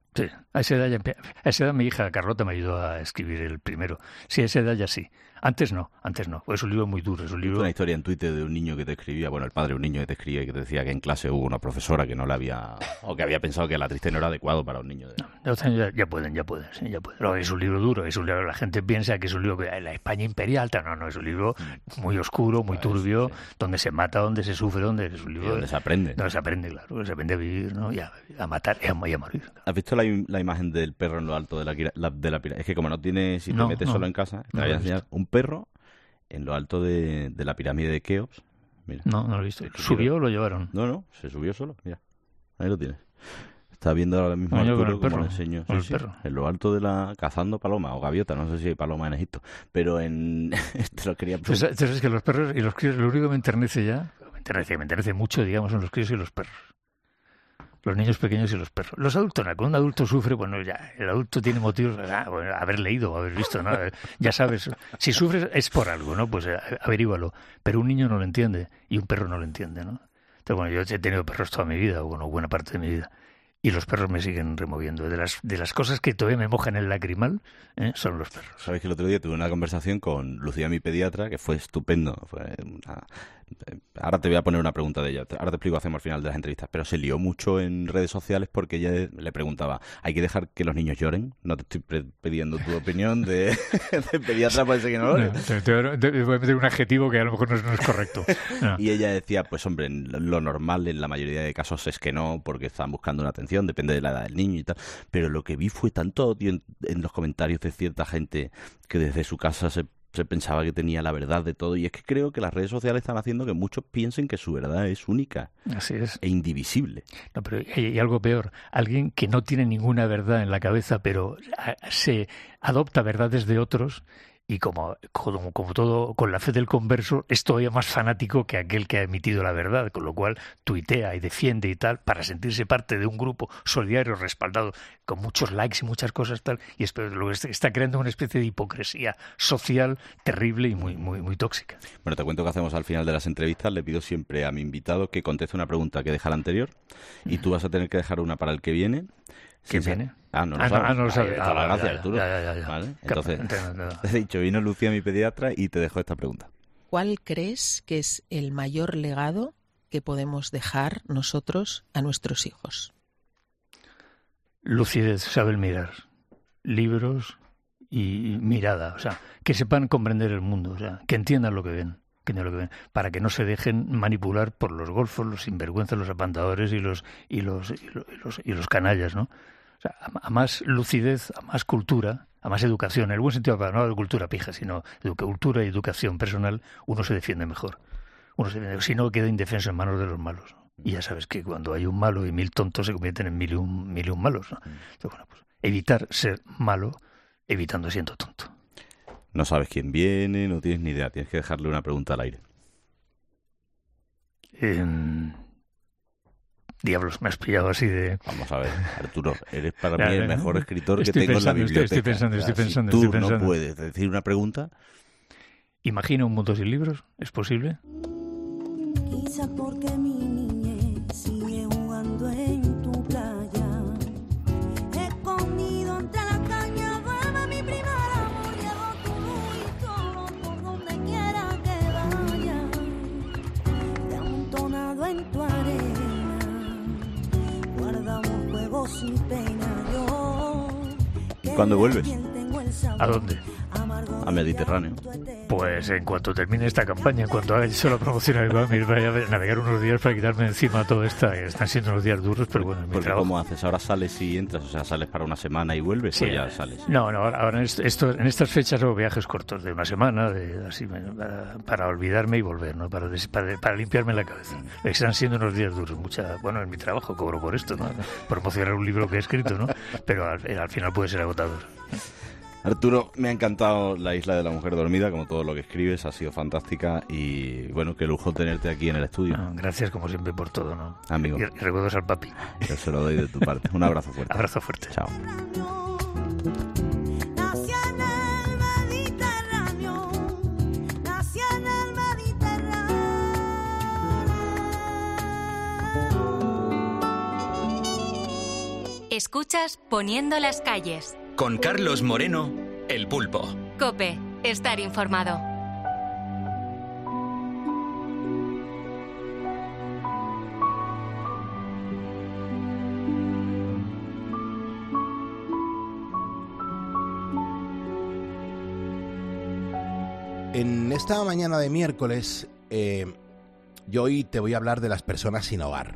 S10: Sí, a esa edad mi hija Carlota me ayudó a escribir el primero. Sí, a esa edad ya sí. Antes no. Es un libro muy duro. Es un libro...
S9: una historia en Twitter de un niño que te escribía, bueno, el padre de un niño que te escribía y que te decía que en clase hubo una profesora que no le había, o que había pensado que la triste no era adecuado para un niño.
S10: Ya pueden. No, es un libro duro, es un libro, la gente piensa que es un libro que la España imperial, no, es un libro muy oscuro, muy turbio, sí. Donde se mata, donde se sufre, donde es un libro...
S9: donde se aprende.
S10: Donde se aprende, claro, se aprende a vivir, ¿no? Y a matar y a morir.
S9: ¿Has visto la imagen del perro en lo alto de la pirámide? Es que como no tiene, si te metes solo en casa, te voy a enseñar un perro en lo alto de la pirámide de Keops. Mira.
S10: No lo he visto. ¿Subió o lo llevaron?
S9: No, se subió solo. Mira, ahí lo tienes. Está viendo ahora mismo Arturo como lo enseño. Sí, en lo alto de cazando paloma o gaviota. No sé si hay paloma en Egipto. Pero te lo quería preguntar.
S10: Entonces que los perros y los críos, lo único que me enternece mucho, digamos, son los críos y los perros. Los niños pequeños y los perros. Los adultos, cuando un adulto sufre, bueno, ya, el adulto tiene motivos, haber leído, haber visto, ¿no? Ya sabes, si sufres es por algo, ¿no? Pues averígualo. Pero un niño no lo entiende y un perro no lo entiende, ¿no? Entonces, bueno, yo he tenido perros toda mi vida, o bueno, buena parte de mi vida. Y los perros me siguen removiendo. De las cosas que todavía me mojan el lacrimal, son los perros.
S9: Sabéis que el otro día tuve una conversación con Lucía, mi pediatra, que fue estupendo. Ahora te voy a poner una pregunta de ella. Ahora te explico, hacemos al final de las entrevistas. Pero se lió mucho en redes sociales porque ella le preguntaba, ¿hay que dejar que los niños lloren? No te estoy pidiendo tu opinión de pediatra, parece que no lo
S10: te voy a meter un adjetivo que a lo mejor no es correcto. No.
S9: Y ella decía, pues hombre, lo normal en la mayoría de casos es que no, porque están buscando una atención, depende de la edad del niño y tal. Pero lo que vi fue tanto odio en los comentarios de cierta gente que desde su casa se pensaba que tenía la verdad de todo, y es que creo que las redes sociales están haciendo que muchos piensen que su verdad es única.
S10: Así es.
S9: E indivisible.
S10: No, pero hay algo peor. Alguien que no tiene ninguna verdad en la cabeza, pero se adopta verdades de otros, y como todo, con la fe del converso, es todavía más fanático que aquel que ha emitido la verdad, con lo cual tuitea y defiende y tal, para sentirse parte de un grupo solidario, respaldado, con muchos likes y muchas cosas tal, y lo está creando una especie de hipocresía social terrible y muy tóxica.
S9: Bueno, te cuento que hacemos al final de las entrevistas. Le pido siempre a mi invitado que conteste una pregunta que deja la anterior, y tú vas a tener que dejar una para el que viene.
S10: ¿Quién viene?
S9: No lo sabes.
S10: Gracias,
S9: Arturo. ¿Vale? Entonces, te he dicho, vino Lucía, mi pediatra, y te dejo esta pregunta.
S11: ¿Cuál crees que es el mayor legado que podemos dejar nosotros a nuestros hijos?
S10: Lucidez, saber mirar. Libros y mirada. O sea, que sepan comprender el mundo. O sea, que entiendan lo que ven. Para que no se dejen manipular por los golfos, los sinvergüenzas, los apantadores y los canallas, ¿no? O sea, a más lucidez, a más cultura, a más educación, en el buen sentido, no de cultura pija, sino de cultura y educación personal, uno se defiende mejor. Si no, queda indefenso en manos de los malos. Y ya sabes que cuando hay un malo y 1000 tontos se convierten en 1001 malos, ¿no? Entonces, bueno, pues evitar ser malo, evitando siendo tonto.
S9: No sabes quién viene, no tienes ni idea. Tienes que dejarle una pregunta al aire.
S10: Diablos, me has pillado así de...
S9: Vamos a ver, Arturo, eres para mí el mejor escritor que tengo en la biblioteca.
S10: Estoy pensando.
S9: Si tú no puedes decir una pregunta...
S10: Imagina un mundo sin libros, ¿es posible?
S12: Quizá porque mi niñez sigue jugando en tu playa. Escondido entre la caña vuelve mi primer amor. Llevo tu luz y todo por donde quiera que vaya. Te amontonado en tu arena, guardamos juegos y pena. Yo,
S9: ¿cuándo vuelves?
S10: ¿A dónde?
S9: A Mediterráneo.
S10: Pues en cuanto termine esta campaña, en cuanto haga yo la promoción, voy a navegar unos días para quitarme encima todo esto. Están siendo unos días duros, pero bueno,
S9: Porque ¿cómo haces? ¿Ahora sales y entras? O sea, ¿sales para una semana y vuelves?
S10: Sí,
S9: ¿o ya sales?
S10: No, ahora en estas fechas hago viajes cortos, de una semana, así para olvidarme y volver, ¿no? Para limpiarme la cabeza. Están siendo unos días duros. Bueno, en mi trabajo cobro por esto, ¿no? Promocionar un libro que he escrito, ¿no? Pero al final puede ser agotador.
S9: Arturo, me ha encantado La Isla de la Mujer Dormida, como todo lo que escribes, ha sido fantástica y bueno, qué lujo tenerte aquí en el estudio.
S10: Gracias como siempre por todo, ¿no?
S9: Amigo.
S10: Y recuerdos al papi.
S9: Yo se lo doy de tu parte. Un abrazo fuerte.
S10: Abrazo fuerte.
S9: Chao.
S3: Escuchas Poniendo las calles.
S2: Con Carlos Moreno, El Pulpo.
S3: COPE. Estar informado.
S8: En esta mañana de miércoles, yo hoy te voy a hablar de las personas sin hogar.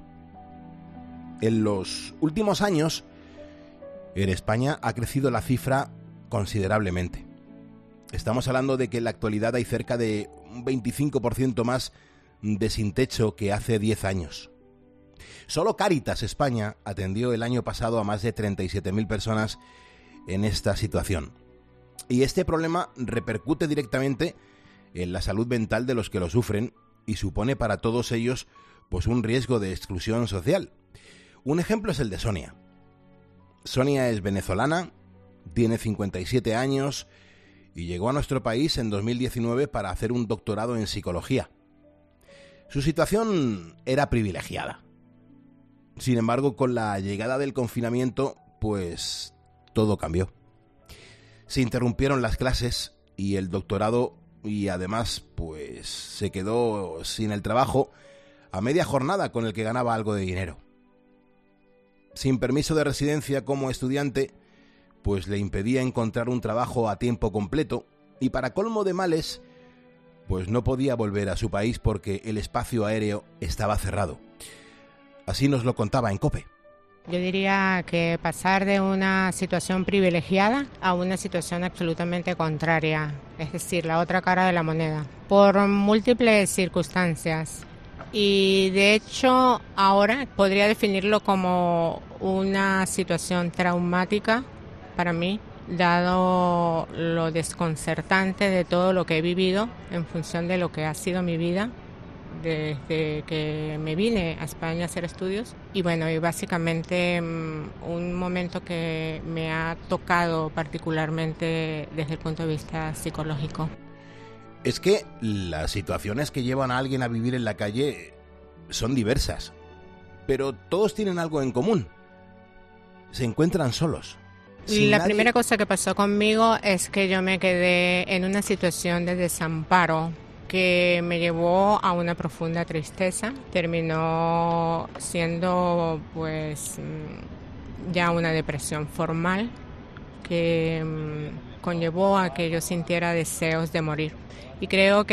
S8: En los últimos años, en España ha crecido la cifra considerablemente. Estamos hablando de que en la actualidad hay cerca de un 25% más de sin techo que hace 10 años. Solo Cáritas España atendió el año pasado a más de 37.000 personas en esta situación. Y este problema repercute directamente en la salud mental de los que lo sufren y supone para todos ellos pues un riesgo de exclusión social. Un ejemplo es el de Sonia. Sonia es venezolana, tiene 57 años y llegó a nuestro país en 2019 para hacer un doctorado en psicología. Su situación era privilegiada. Sin embargo, con la llegada del confinamiento, pues todo cambió. Se interrumpieron las clases y el doctorado, y además pues se quedó sin el trabajo a media jornada con el que ganaba algo de dinero. Sin permiso de residencia como estudiante, pues le impedía encontrar un trabajo a tiempo completo y para colmo de males, pues no podía volver a su país porque el espacio aéreo estaba cerrado. Así nos lo contaba en COPE.
S13: Yo diría que pasar de una situación privilegiada a una situación absolutamente contraria, es decir, la otra cara de la moneda, por múltiples circunstancias. Y de hecho ahora podría definirlo como una situación traumática para mí, dado lo desconcertante de todo lo que he vivido en función de lo que ha sido mi vida desde que me vine a España a hacer estudios. Y bueno, y básicamente un momento que me ha tocado particularmente desde el punto de vista psicológico.
S8: Es que las situaciones que llevan a alguien a vivir en la calle son diversas, pero todos tienen algo en común. Se encuentran solos.
S13: Primera cosa que pasó conmigo es que yo me quedé en una situación de desamparo que me llevó a una profunda tristeza. Terminó siendo pues ya una depresión formal que conllevó a que yo sintiera deseos de morir. Y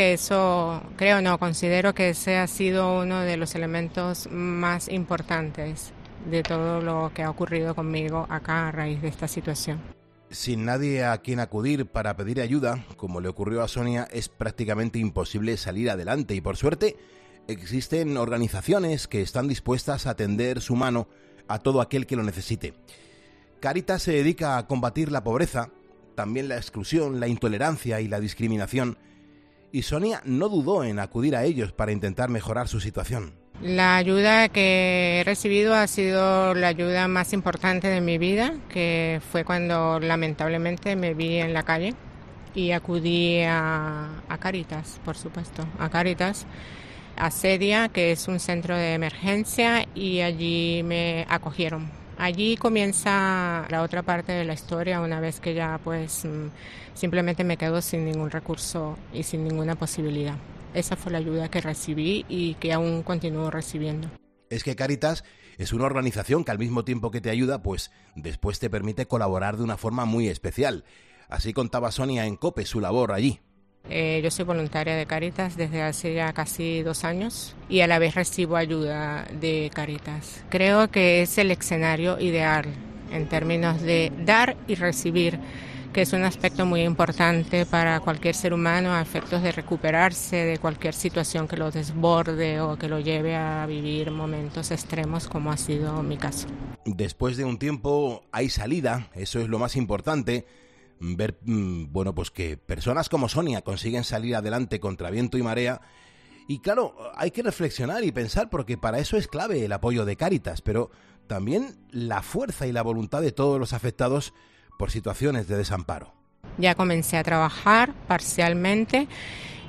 S13: considero que ese ha sido uno de los elementos más importantes de todo lo que ha ocurrido conmigo acá a raíz de esta situación.
S8: Sin nadie a quien acudir para pedir ayuda, como le ocurrió a Sonia, es prácticamente imposible salir adelante y por suerte existen organizaciones que están dispuestas a tender su mano a todo aquel que lo necesite. Cáritas se dedica a combatir la pobreza, también la exclusión, la intolerancia y la discriminación, y Sonia no dudó en acudir a ellos para intentar mejorar su situación.
S13: La ayuda que he recibido ha sido la ayuda más importante de mi vida, que fue cuando lamentablemente me vi en la calle y acudí a Cáritas, por supuesto, a Cáritas, a Cedia, que es un centro de emergencia, y allí me acogieron. Allí comienza la otra parte de la historia, una vez que ya pues simplemente me quedo sin ningún recurso y sin ninguna posibilidad. Esa fue la ayuda que recibí y que aún continúo recibiendo.
S8: Es que Cáritas es una organización que al mismo tiempo que te ayuda, pues después te permite colaborar de una forma muy especial. Así contaba Sonia en COPE su labor allí.
S13: Yo soy voluntaria de Cáritas desde hace ya casi 2 años y a la vez recibo ayuda de Cáritas. Creo que es el escenario ideal en términos de dar y recibir, que es un aspecto muy importante para cualquier ser humano a efectos de recuperarse de cualquier situación que lo desborde o que lo lleve a vivir momentos extremos, como ha sido mi caso.
S8: Después de un tiempo hay salida, eso es lo más importante. Ver, pues que personas como Sonia consiguen salir adelante contra viento y marea. Y claro, hay que reflexionar y pensar, porque para eso es clave el apoyo de Cáritas, pero también la fuerza y la voluntad de todos los afectados por situaciones de desamparo.
S13: Ya comencé a trabajar parcialmente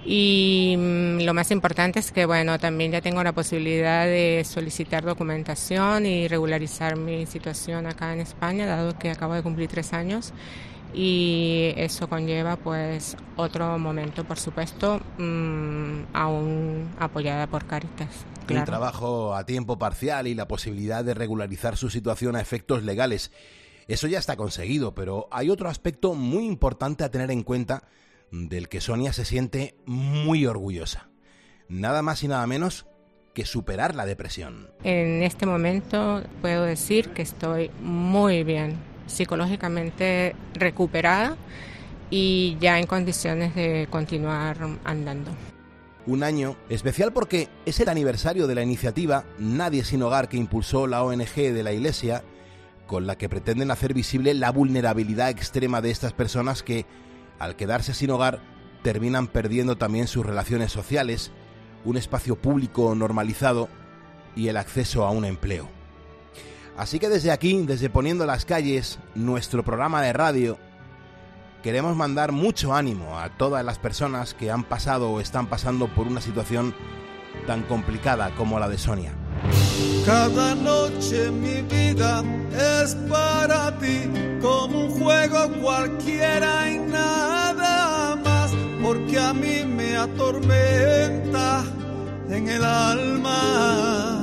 S13: Y lo más importante es que, bueno, también ya tengo la posibilidad de solicitar documentación y regularizar mi situación acá en España, dado que acabo de cumplir 3 años. Y eso conlleva, pues, otro momento, por supuesto, aún apoyada por Cáritas. Claro.
S8: Un trabajo a tiempo parcial y la posibilidad de regularizar su situación a efectos legales. Eso ya está conseguido, pero hay otro aspecto muy importante a tener en cuenta, del que Sonia se siente muy orgullosa. Nada más y nada menos que superar la depresión.
S13: En este momento puedo decir que estoy muy bien, psicológicamente recuperada y ya en condiciones de continuar andando.
S8: Un año especial porque es el aniversario de la iniciativa Nadie sin Hogar que impulsó la ONG de la Iglesia, con la que pretenden hacer visible la vulnerabilidad extrema de estas personas que, al quedarse sin hogar, terminan perdiendo también sus relaciones sociales, un espacio público normalizado y el acceso a un empleo. Así que desde aquí, desde Poniendo las Calles, nuestro programa de radio, queremos mandar mucho ánimo a todas las personas que han pasado o están pasando por una situación tan complicada como la de Sonia.
S14: Cada noche mi vida es para ti, como un juego cualquiera y nada más, porque a mí me atormenta en el alma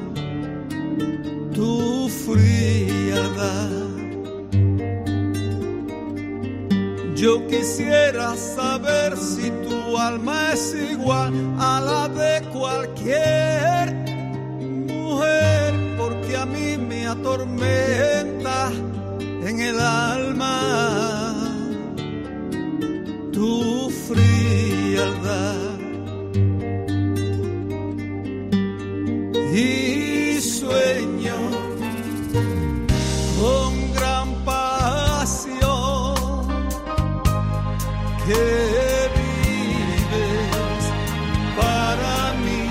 S14: tu frialdad. Yo quisiera saber si tu alma es igual a la de cualquier mujer, porque a mí me atormenta en el alma tu frialdad. Y sueño con gran pasión que vives para mí,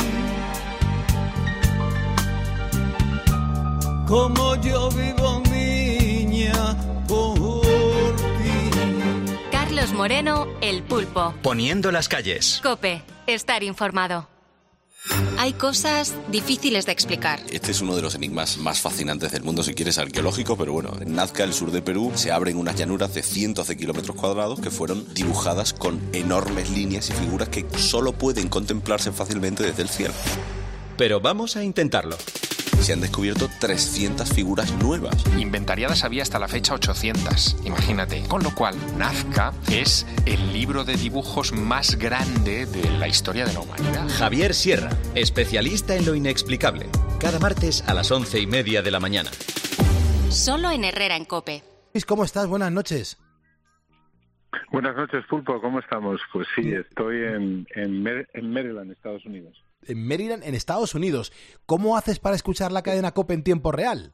S14: como yo vivo, niña, por ti.
S3: Carlos Moreno, El Pulpo.
S2: Poniendo las calles.
S3: COPE. Estar informado. Hay cosas difíciles de explicar.
S15: Este es uno de los enigmas más fascinantes del mundo, si quieres, arqueológico, pero bueno, en Nazca, el sur de Perú, se abren unas llanuras de cientos de kilómetros cuadrados que fueron dibujadas con enormes líneas y figuras que solo pueden contemplarse fácilmente desde el cielo.
S2: Pero vamos a intentarlo.
S15: Se han descubierto 300 figuras nuevas.
S16: Inventariadas había hasta la fecha 800, imagínate. Con lo cual, Nazca es el libro de dibujos más grande de la historia de la humanidad.
S2: Javier Sierra, especialista en lo inexplicable. Cada martes a las 11:30 de la mañana.
S3: Solo en Herrera en COPE.
S8: ¿Cómo estás? Buenas noches.
S17: Buenas noches, Pulpo. ¿Cómo estamos? Pues sí, estoy en Maryland, Estados Unidos.
S8: En Maryland, en Estados Unidos. ¿Cómo haces para escuchar la cadena COPE en tiempo real?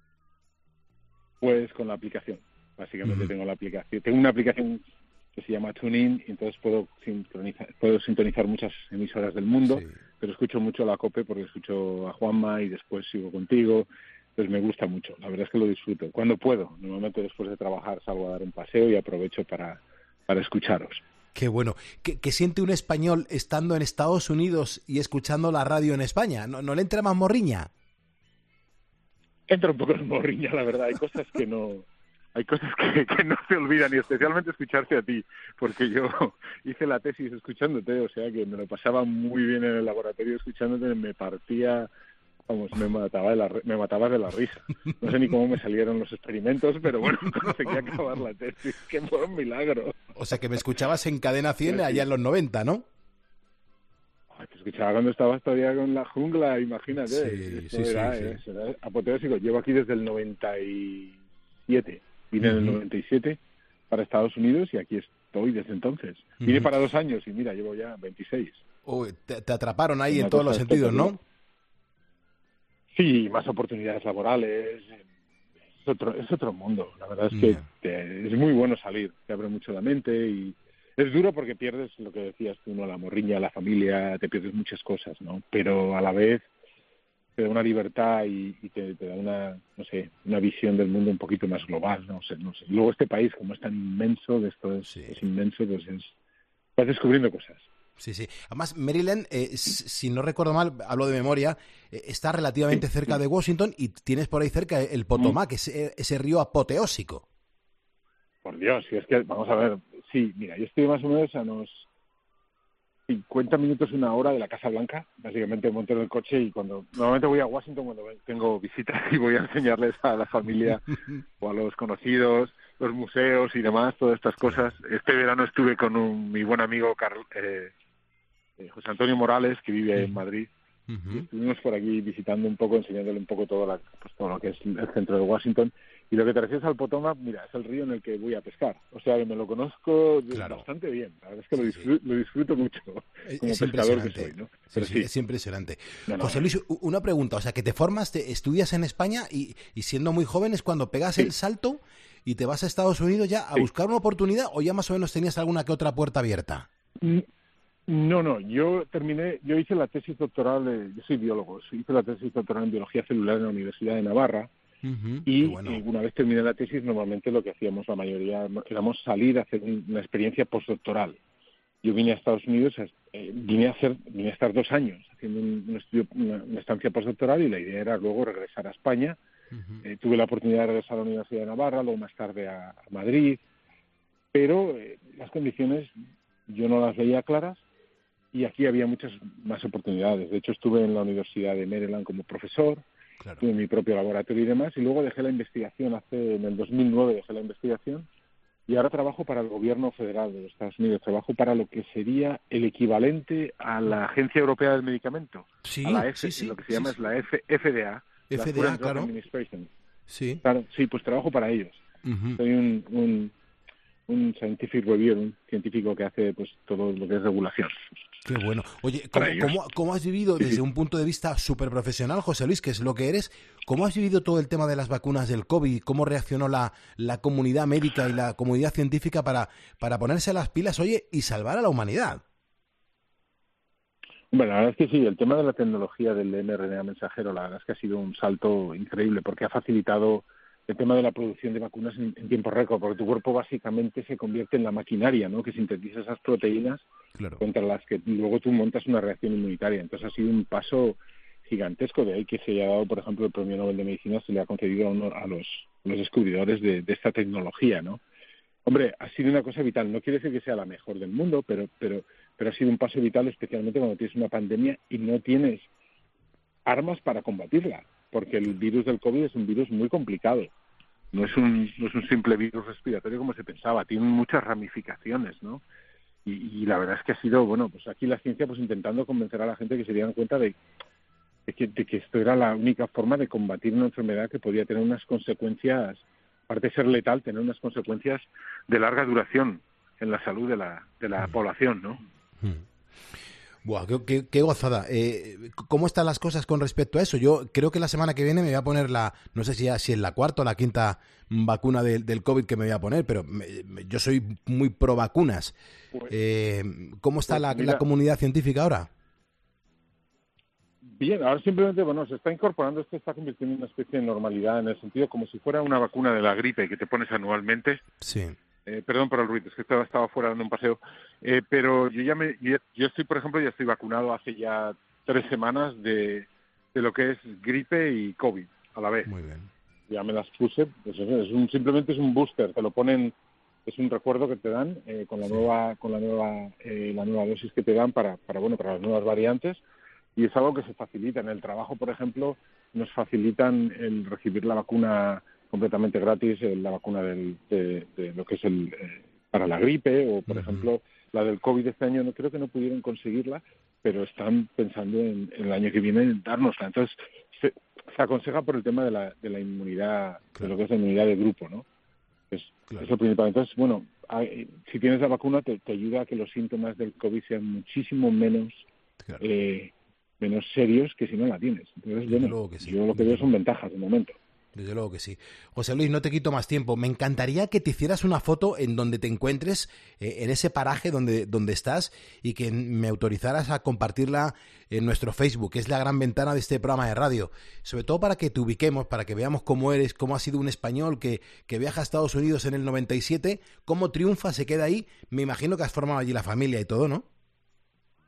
S17: Pues con la aplicación. Básicamente tengo la aplicación. Tengo una aplicación que se llama TuneIn y entonces puedo sintonizar muchas emisoras del mundo, sí. Pero escucho mucho la COPE porque escucho a Juanma y después sigo contigo. Entonces me gusta mucho. La verdad es que lo disfruto. Cuando puedo. Normalmente después de trabajar salgo a dar un paseo y aprovecho para escucharos.
S8: Qué bueno. ¿Qué siente un español estando en Estados Unidos y escuchando la radio en España? ¿No le entra más morriña?
S17: Entra un poco de morriña, la verdad. Hay cosas que no se olvidan, y especialmente escucharte a ti, porque yo hice la tesis escuchándote, o sea que me lo pasaba muy bien en el laboratorio escuchándote, me partía... Vamos, me matabas de la risa. No sé ni cómo me salieron los experimentos, pero bueno, conseguí acabar la tesis. ¡Qué buen milagro!
S8: O sea, que me escuchabas en Cadena 100 sí. Allá en los 90, ¿no?
S17: Ay, te escuchaba cuando estabas todavía con La Jungla, imagínate.
S8: Sí.
S17: Era apoteósico. Llevo aquí desde el 97. Vine en el 97 para Estados Unidos y aquí estoy desde entonces. Vine para 2 años y mira, llevo ya 26.
S8: Uy, te atraparon ahí en todos los sentidos, ¿no?
S17: Sí, más oportunidades laborales, es otro mundo. La verdad es que es muy bueno salir, te abre mucho la mente y es duro porque pierdes lo que decías tú, ¿no? La morriña, la familia, te pierdes muchas cosas, ¿no? Pero a la vez te da una libertad y te da una visión del mundo un poquito más global, no sé. Luego este país, como es tan inmenso, es inmenso, pues vas descubriendo cosas.
S8: Sí, sí. Además, Maryland, si no recuerdo mal, hablo de memoria, está relativamente cerca de Washington y tienes por ahí cerca el Potomac, ese río apoteósico.
S17: Por Dios, si es que, vamos a ver, sí, mira, yo estoy más o menos a unos 50 minutos, una hora de la Casa Blanca, básicamente monto en el coche y normalmente voy a Washington cuando tengo visitas y voy a enseñarles a la familia o a los conocidos, los museos y demás, todas estas cosas. Este verano estuve con mi buen amigo José Antonio Morales, que vive en Madrid. Y estuvimos por aquí visitando un poco, enseñándole un poco todo lo que es el centro de Washington. Y lo que te refieres al Potomac, mira, es el río en el que voy a pescar. O sea, que me lo conozco bastante bien. La verdad es que lo disfruto mucho como pescador que soy, ¿no? Pero sí.
S8: Es impresionante. José Luis, una pregunta. O sea, que te formas, estudias en España y siendo muy joven es cuando pegas el salto y te vas a Estados Unidos ya a buscar una oportunidad, ¿o ya más o menos tenías alguna que otra puerta abierta?
S17: No, yo hice la tesis doctoral, yo soy biólogo, hice la tesis doctoral en biología celular en la Universidad de Navarra. Y una vez terminé la tesis, normalmente lo que hacíamos la mayoría éramos salir a hacer una experiencia postdoctoral. Yo vine a Estados Unidos, vine a estar 2 años haciendo un estudio, una estancia postdoctoral, y la idea era luego regresar a España. Tuve la oportunidad de regresar a la Universidad de Navarra, luego más tarde a Madrid, pero las condiciones yo no las veía claras y aquí había muchas más oportunidades. De hecho, estuve en la Universidad de Maryland como profesor, tuve mi propio laboratorio y demás, y luego dejé la investigación, en el 2009 dejé la investigación, y ahora trabajo para el gobierno federal de los Estados Unidos, trabajo para lo que sería el equivalente a la Agencia Europea del Medicamento, a la lo que se llama es la FDA, la Food and Drug Administration. Claro, sí, pues trabajo para ellos. Soy un scientific reviewer, un científico que hace pues todo lo que es regulación.
S8: Qué bueno. Oye, ¿cómo has vivido desde un punto de vista súper profesional, José Luis, que es lo que eres? ¿Cómo has vivido todo el tema de las vacunas del COVID? ¿Cómo reaccionó la comunidad médica y la comunidad científica para ponerse las pilas, oye, y salvar a la humanidad?
S17: Bueno, la verdad es que sí, el tema de la tecnología del mRNA mensajero, la verdad es que ha sido un salto increíble porque ha facilitado el tema de la producción de vacunas en tiempo récord, porque tu cuerpo básicamente se convierte en la maquinaria, ¿no?, que sintetiza esas proteínas contra las que luego tú montas una reacción inmunitaria. Entonces ha sido un paso gigantesco, de ahí que se haya dado, por ejemplo, el Premio Nobel de Medicina se le ha concedido a los descubridores de esta tecnología, ¿no? Hombre, ha sido una cosa vital. No quiere decir que sea la mejor del mundo, pero ha sido un paso vital, especialmente cuando tienes una pandemia y no tienes armas para combatirla, porque el virus del COVID es un virus muy complicado. No es un simple virus respiratorio como se pensaba, tiene muchas ramificaciones, ¿no? Y la verdad es que ha sido, bueno, pues aquí la ciencia pues intentando convencer a la gente que se dieran cuenta de que esto era la única forma de combatir una enfermedad que podía tener unas consecuencias, aparte de ser letal, tener unas consecuencias de larga duración en la salud de la población, ¿no?
S8: Buah, qué gozada. ¿Cómo están las cosas con respecto a eso? Yo creo que la semana que viene me voy a poner no sé si es la 4ª o la 5ª vacuna del COVID que me voy a poner, pero yo soy muy pro vacunas. ¿Cómo está la comunidad científica ahora?
S17: Bien, ahora simplemente, bueno, se está incorporando, esto está convirtiendo en una especie de normalidad, en el sentido como si fuera una vacuna de la gripe que te pones anualmente.
S8: Sí.
S17: Perdón por el ruido, es que estaba fuera dando un paseo. Pero yo estoy, por ejemplo, ya estoy vacunado hace ya 3 semanas de lo que es gripe y COVID a la vez.
S8: Muy bien.
S17: Ya me las puse, pues simplemente es un booster, te lo ponen, es un recuerdo que te dan con la nueva dosis que te dan para las nuevas variantes, y es algo que se facilita. En el trabajo, por ejemplo, nos facilitan el recibir la vacuna completamente gratis, la vacuna de lo que es para la gripe, o por ejemplo la del COVID este año. No creo que no pudieron conseguirla, pero están pensando en el año que viene en dárnosla. Entonces se aconseja por el tema de la inmunidad, de lo que es la inmunidad de grupo, ¿no? Eso principal. Entonces, bueno, si tienes la vacuna te ayuda a que los síntomas del COVID sean muchísimo menos serios que si no la tienes. Entonces, bueno, yo lo que veo son ventajas de momento.
S8: Desde luego que sí. José Luis, no te quito más tiempo. Me encantaría que te hicieras una foto en donde te encuentres, en ese paraje donde estás, y que me autorizaras a compartirla en nuestro Facebook, que es la gran ventana de este programa de radio. Sobre todo para que te ubiquemos, para que veamos cómo eres, cómo has sido un español que viaja a Estados Unidos en el 97, cómo triunfa, se queda ahí. Me imagino que has formado allí la familia y todo, ¿no?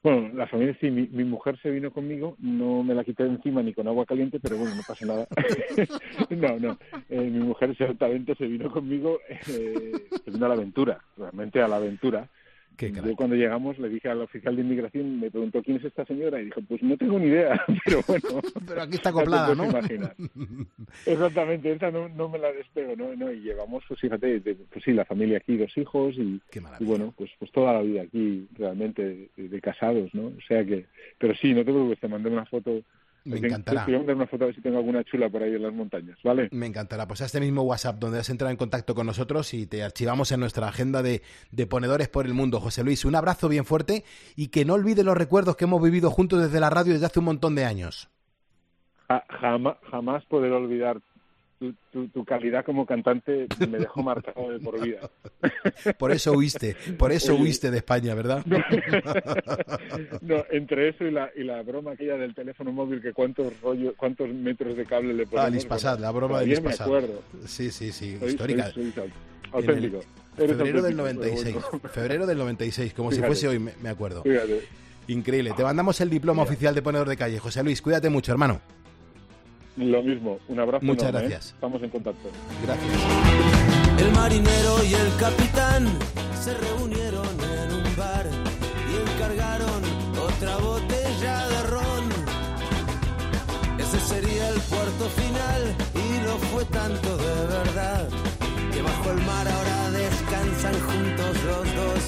S17: Bueno, la familia sí, mi mujer se vino conmigo, no me la quité de encima ni con agua caliente, pero bueno, no pasa nada. No, mi mujer exactamente se vino conmigo, se vino a la aventura, realmente a la aventura. Yo cuando llegamos le dije al oficial de inmigración, me preguntó quién es esta señora y dijo, pues no tengo ni idea, pero bueno.
S8: Pero aquí está acoplada, ¿no?
S17: Imaginar. Exactamente, esta no me la despego, ¿no? Y llevamos, pues fíjate, pues sí, la familia aquí, 2 hijos y bueno, pues toda la vida aquí realmente de casados, ¿no? O sea que, pero sí, no te preocupes, te mandé una foto.
S8: Me encantará.
S17: Te voy a mandar una foto a ver si tengo alguna chula por ahí en las montañas, ¿vale?
S8: Me encantará. Pues a este mismo WhatsApp donde has entrado en contacto con nosotros y te archivamos en nuestra agenda de ponedores por el mundo. José Luis, un abrazo bien fuerte y que no olvides los recuerdos que hemos vivido juntos desde la radio desde hace un montón de años.
S17: Jamás poder olvidar tu calidad como cantante, me dejó marcado de por vida.
S8: Por eso huiste de España, ¿verdad?
S17: No, entre eso y la broma aquella del teléfono móvil, que cuántos metros de cable le ponemos.
S8: Lispasat, la broma de Lispasat.
S17: Me acuerdo.
S8: Sí, histórica.
S17: Soy auténtico.
S8: Febrero del 96, febrero del 96, como
S17: Fíjate.
S8: si fuese hoy, me acuerdo.
S17: Fíjate.
S8: Increíble. Te mandamos el diploma oficial de ponedor de calle. José Luis, cuídate mucho, hermano.
S17: Lo mismo, un abrazo.
S8: Muchas
S17: enorme,
S8: gracias.
S17: Estamos en contacto.
S8: Gracias.
S14: El marinero y el capitán se reunieron en un bar y encargaron otra botella de ron. Ese sería el puerto final y lo fue tanto de verdad que bajo el mar ahora descansan juntos los dos.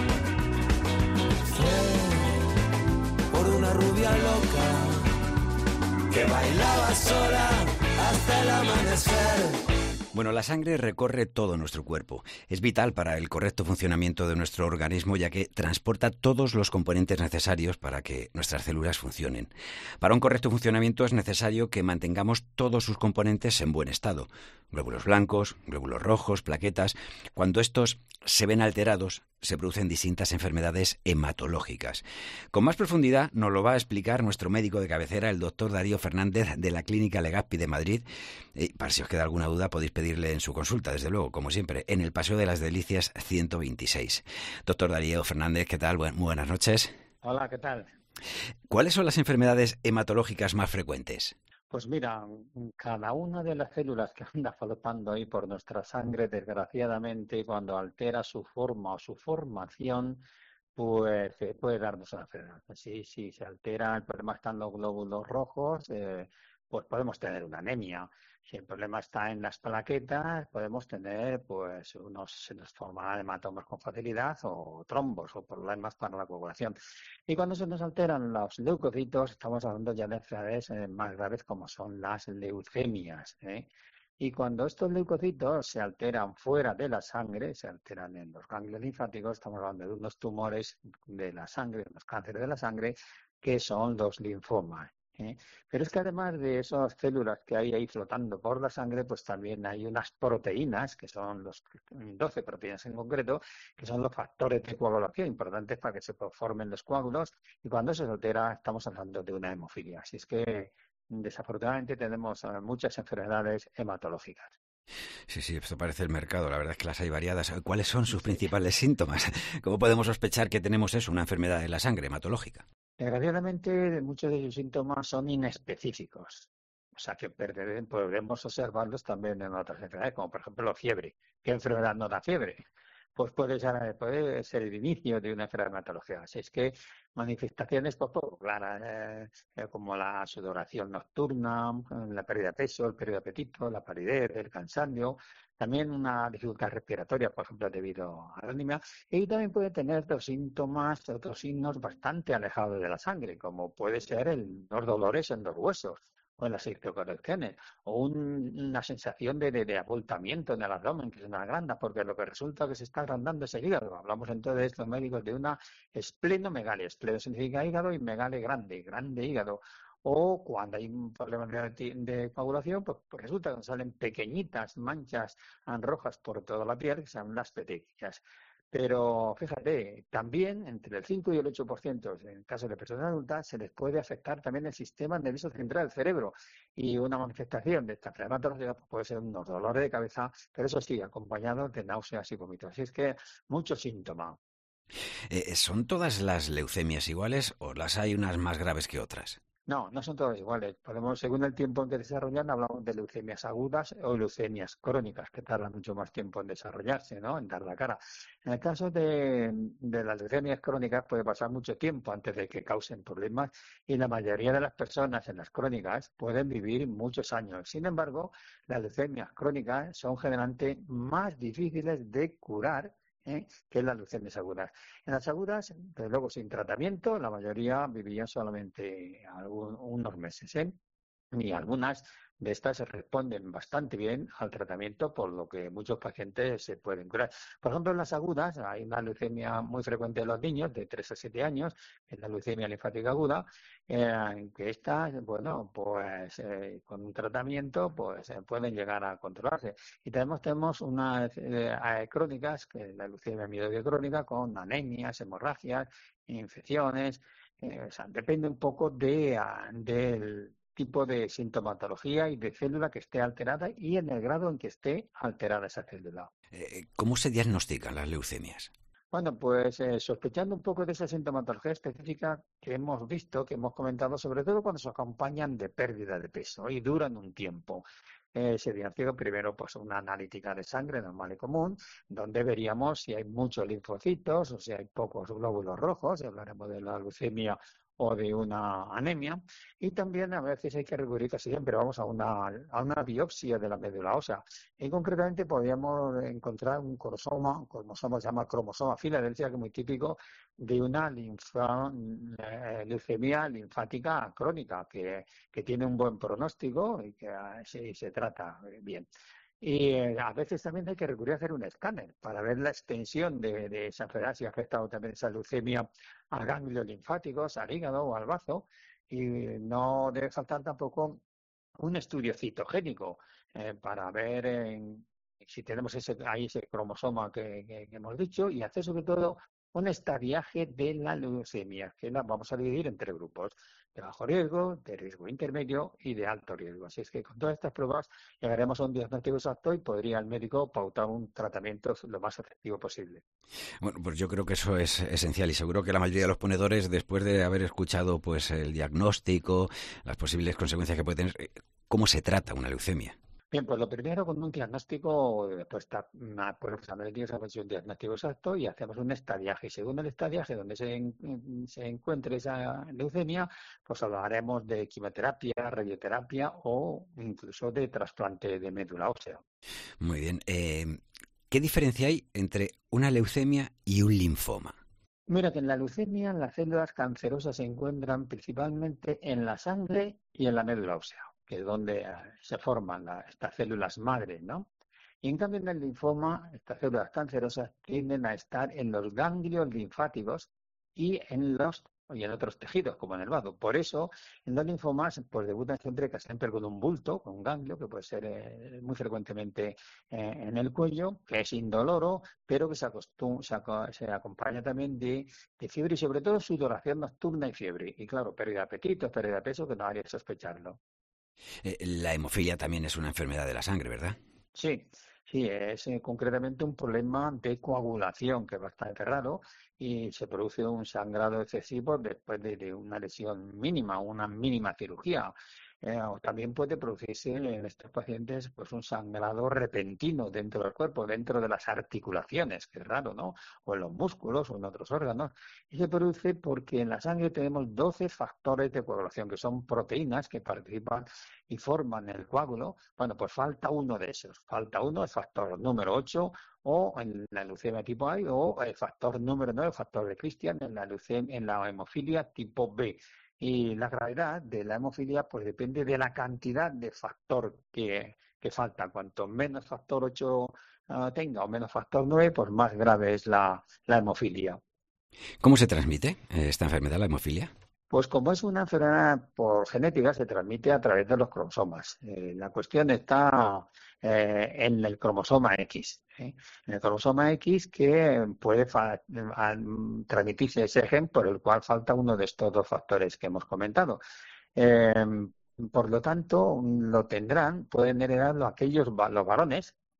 S14: Fue por una rubia loca que bailaba sola hasta el amanecer.
S18: Bueno, la sangre recorre todo nuestro cuerpo. Es vital para el correcto funcionamiento de nuestro organismo, ya que transporta todos los componentes necesarios para que nuestras células funcionen. Para un correcto funcionamiento es necesario que mantengamos todos sus componentes en buen estado. Glóbulos blancos, glóbulos rojos, plaquetas. Cuando estos se ven alterados, se producen distintas enfermedades hematológicas. Con más profundidad nos lo va a explicar nuestro médico de cabecera, el doctor Darío Fernández, de la Clínica Legazpi de Madrid. Para si os queda alguna duda, podéis pedirle en su consulta, desde luego, como siempre, en el Paseo de las Delicias 126. Doctor Darío Fernández, ¿qué tal? Muy buenas noches.
S19: Hola, ¿qué tal?
S18: ¿Cuáles son las enfermedades hematológicas más frecuentes?
S19: Pues mira, cada una de las células que anda flotando ahí por nuestra sangre, desgraciadamente, cuando altera su forma o su formación, pues puede darnos una enfermedad. Si se altera, el problema está en los glóbulos rojos, pues podemos tener una anemia. Si el problema está en las plaquetas, podemos tener, pues, se nos forman hematomas con facilidad o trombos o problemas para la coagulación. Y cuando se nos alteran los leucocitos, estamos hablando ya de enfermedades más graves como son las leucemias, ¿eh? Y cuando estos leucocitos se alteran fuera de la sangre, se alteran en los ganglios linfáticos, estamos hablando de unos tumores de la sangre, unos cánceres de la sangre, que son los linfomas. Pero es que además de esas células que hay ahí flotando por la sangre, pues también hay unas proteínas, que son 12 proteínas en concreto, que son los factores de coagulación importantes para que se formen los coágulos, y cuando se altera estamos hablando de una hemofilia. Así es que desafortunadamente tenemos muchas enfermedades hematológicas.
S18: Sí, esto parece el mercado, la verdad es que las hay variadas. ¿Cuáles son sus principales síntomas? ¿Cómo podemos sospechar que tenemos una enfermedad de la sangre hematológica?
S19: Desgraciadamente, muchos de sus síntomas son inespecíficos. O sea, que podemos observarlos también en otras enfermedades, como por ejemplo la fiebre. ¿Qué enfermedad no da fiebre? Pues puede ser el inicio de una enfermedad hematológica. Así es que manifestaciones poco claras, como la sudoración nocturna, la pérdida de peso, el pérdida de apetito, la palidez, el cansancio, también una dificultad respiratoria, por ejemplo, debido a la anemia, y también puede tener otros signos bastante alejados de la sangre, como puede ser los dolores en los huesos, o en las articulaciones, o una sensación de abultamiento en el abdomen, que es una agranda, porque lo que resulta que se está agrandando es el hígado. Hablamos entonces los médicos de una esplenomegalia. Espleno significa hígado y megale grande hígado. O cuando hay un problema de coagulación, pues resulta que salen pequeñitas manchas rojas por toda la piel, que se llaman las petequias. Pero fíjate, también entre el 5 y el 8%, en caso de personas adultas, se les puede afectar también el sistema nervioso central del cerebro. Y una manifestación de esta enfermedad hematológica puede ser unos dolores de cabeza, pero eso sí, acompañados de náuseas y vómitos. Así es que muchos síntomas.
S18: ¿Son todas las leucemias iguales o las hay unas más graves que otras?
S19: No, no son todas iguales. Podemos, según el tiempo en que desarrollan, hablamos de leucemias agudas o leucemias crónicas, que tardan mucho más tiempo en desarrollarse, ¿no? En dar la cara. En el caso de las leucemias crónicas puede pasar mucho tiempo antes de que causen problemas y la mayoría de las personas en las crónicas pueden vivir muchos años. Sin embargo, las leucemias crónicas son generalmente más difíciles de curar que las leucemias agudas. En las agudas, desde luego sin tratamiento, la mayoría vivirían solamente unos meses, y algunas de estas responden bastante bien al tratamiento, por lo que muchos pacientes se pueden curar. Por ejemplo, en las agudas hay una leucemia muy frecuente en los niños de 3 a 7 años, que es la leucemia linfática aguda, que estas, bueno, pues con un tratamiento pues pueden llegar a controlarse. Y tenemos unas crónicas, que es la leucemia amiloide crónica, con anemias, hemorragias, infecciones. O sea, depende un poco del tipo de sintomatología y de célula que esté alterada y en el grado en que esté alterada esa célula.
S18: ¿Cómo se diagnostican las leucemias?
S19: Bueno, pues sospechando un poco de esa sintomatología específica que hemos visto, que hemos comentado, sobre todo cuando se acompañan de pérdida de peso y duran un tiempo. Se diagnostica primero pues una analítica de sangre normal y común, donde veríamos si hay muchos linfocitos o si hay pocos glóbulos rojos, hablaremos de la leucemia o de una anemia, y también a veces hay que recurrir casi siempre a una biopsia de la médula ósea. Y concretamente podríamos encontrar un cromosoma se llama cromosoma Filadelfia, que es muy típico de una leucemia linfática crónica, que tiene un buen pronóstico y que se trata bien. Y a veces también hay que recurrir a hacer un escáner para ver la extensión de esa enfermedad, si ha afectado también esa leucemia a ganglios linfáticos, al hígado o al bazo. Y no debe faltar tampoco un estudio citogénico para ver si tenemos ese cromosoma que hemos dicho, y hacer sobre todo un estadiaje de la leucemia, que la vamos a dividir en 3 grupos: de bajo riesgo, de riesgo intermedio y de alto riesgo. Así es que con todas estas pruebas llegaremos a un diagnóstico exacto y podría el médico pautar un tratamiento lo más efectivo posible.
S18: Bueno, pues yo creo que eso es esencial y seguro que la mayoría de los ponedores, después de haber escuchado pues el diagnóstico, las posibles consecuencias que puede tener, ¿cómo se trata una leucemia?
S19: Bien, pues lo primero, con un diagnóstico, pues hacemos un diagnóstico exacto y hacemos un estadiaje. Y según el estadiaje donde se encuentre esa leucemia, pues hablaremos de quimioterapia, radioterapia o incluso de trasplante de médula ósea.
S18: Muy bien. ¿Qué diferencia hay entre una leucemia y un linfoma?
S19: Mira, que en la leucemia las células cancerosas se encuentran principalmente en la sangre y en la médula ósea, que es donde se forman estas células madre, ¿no? Y en cambio en el linfoma, estas células cancerosas tienden a estar en los ganglios linfáticos y en otros tejidos, como en el vaso. Por eso, en los linfomas, pues debutan siempre con un bulto, con un ganglio, que puede ser muy frecuentemente en el cuello, que es indoloro, pero que se acompaña también de fiebre y sobre todo sudoración nocturna y fiebre. Y claro, pérdida de apetito, pérdida de peso, que no haría sospecharlo.
S18: La hemofilia también es una enfermedad de la sangre, ¿verdad?
S19: Sí, es concretamente un problema de coagulación que es bastante raro y se produce un sangrado excesivo después de una lesión mínima, una mínima cirugía. O también puede producirse en estos pacientes pues un sangrado repentino dentro del cuerpo, dentro de las articulaciones, que es raro, ¿no? O en los músculos o en otros órganos. Y se produce porque en la sangre tenemos 12 factores de coagulación, que son proteínas que participan y forman el coágulo. Bueno, pues falta uno de esos. Falta uno, el factor número 8, o en la leucemia tipo A, o el factor número 9, el factor de Christian, en la hemofilia tipo B. Y la gravedad de la hemofilia pues depende de la cantidad de factor que falta. Cuanto menos factor 8 tenga o menos factor 9, pues más grave es la hemofilia.
S18: ¿Cómo se transmite esta enfermedad, la hemofilia?
S19: Pues como es una enfermedad por genética, se transmite a través de los cromosomas. La cuestión está en el cromosoma X. En el cromosoma X, que puede transmitirse ese gen por el cual falta uno de estos 2 factores que hemos comentado. Por lo tanto, pueden heredarlo los varones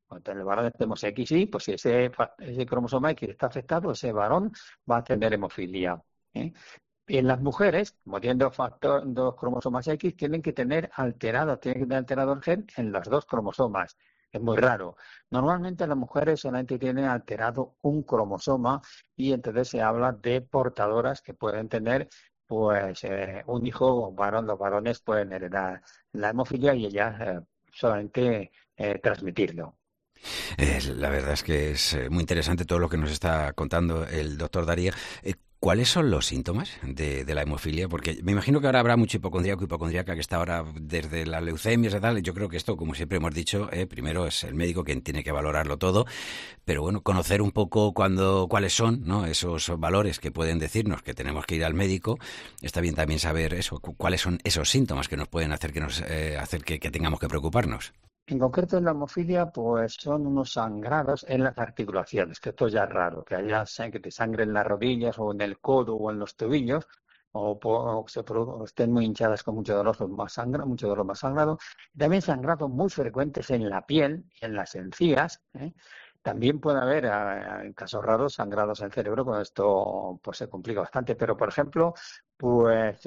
S19: Cuando en el varón tenemos XY, pues si ese cromosoma X está afectado, ese varón va a tener hemofilia. Y en las mujeres, como tienen dos cromosomas X, tienen que tener alterado el gen en los dos cromosomas. Es muy raro. Normalmente las mujeres solamente tienen alterado un cromosoma y entonces se habla de portadoras que pueden tener pues un hijo varón. Los varones pueden heredar la hemofilia y ellas solamente transmitirlo.
S18: La verdad es que es muy interesante todo lo que nos está contando el doctor Darío. ¿Cuáles son los síntomas de la hemofilia? Porque me imagino que ahora habrá mucho hipocondríaco, hipocondríaca que está ahora desde las leucemias y tal. Yo creo que esto, como siempre hemos dicho, primero es el médico quien tiene que valorarlo todo. Pero bueno, conocer un poco cuáles son, ¿no?, esos valores que pueden decirnos que tenemos que ir al médico. Está bien también saber eso, cuáles son esos síntomas que nos pueden hacer que tengamos que preocuparnos.
S19: En concreto, en la hemofilia, pues son unos sangrados en las articulaciones, que esto ya es raro, que que te sangre en las rodillas o en el codo o en los tobillos, o estén muy hinchadas con mucho dolor más sangrado. También sangrados muy frecuentes en la piel y en las encías. También puede haber, en casos raros, sangrados en el cerebro, con esto pues se complica bastante. Pero, por ejemplo, pues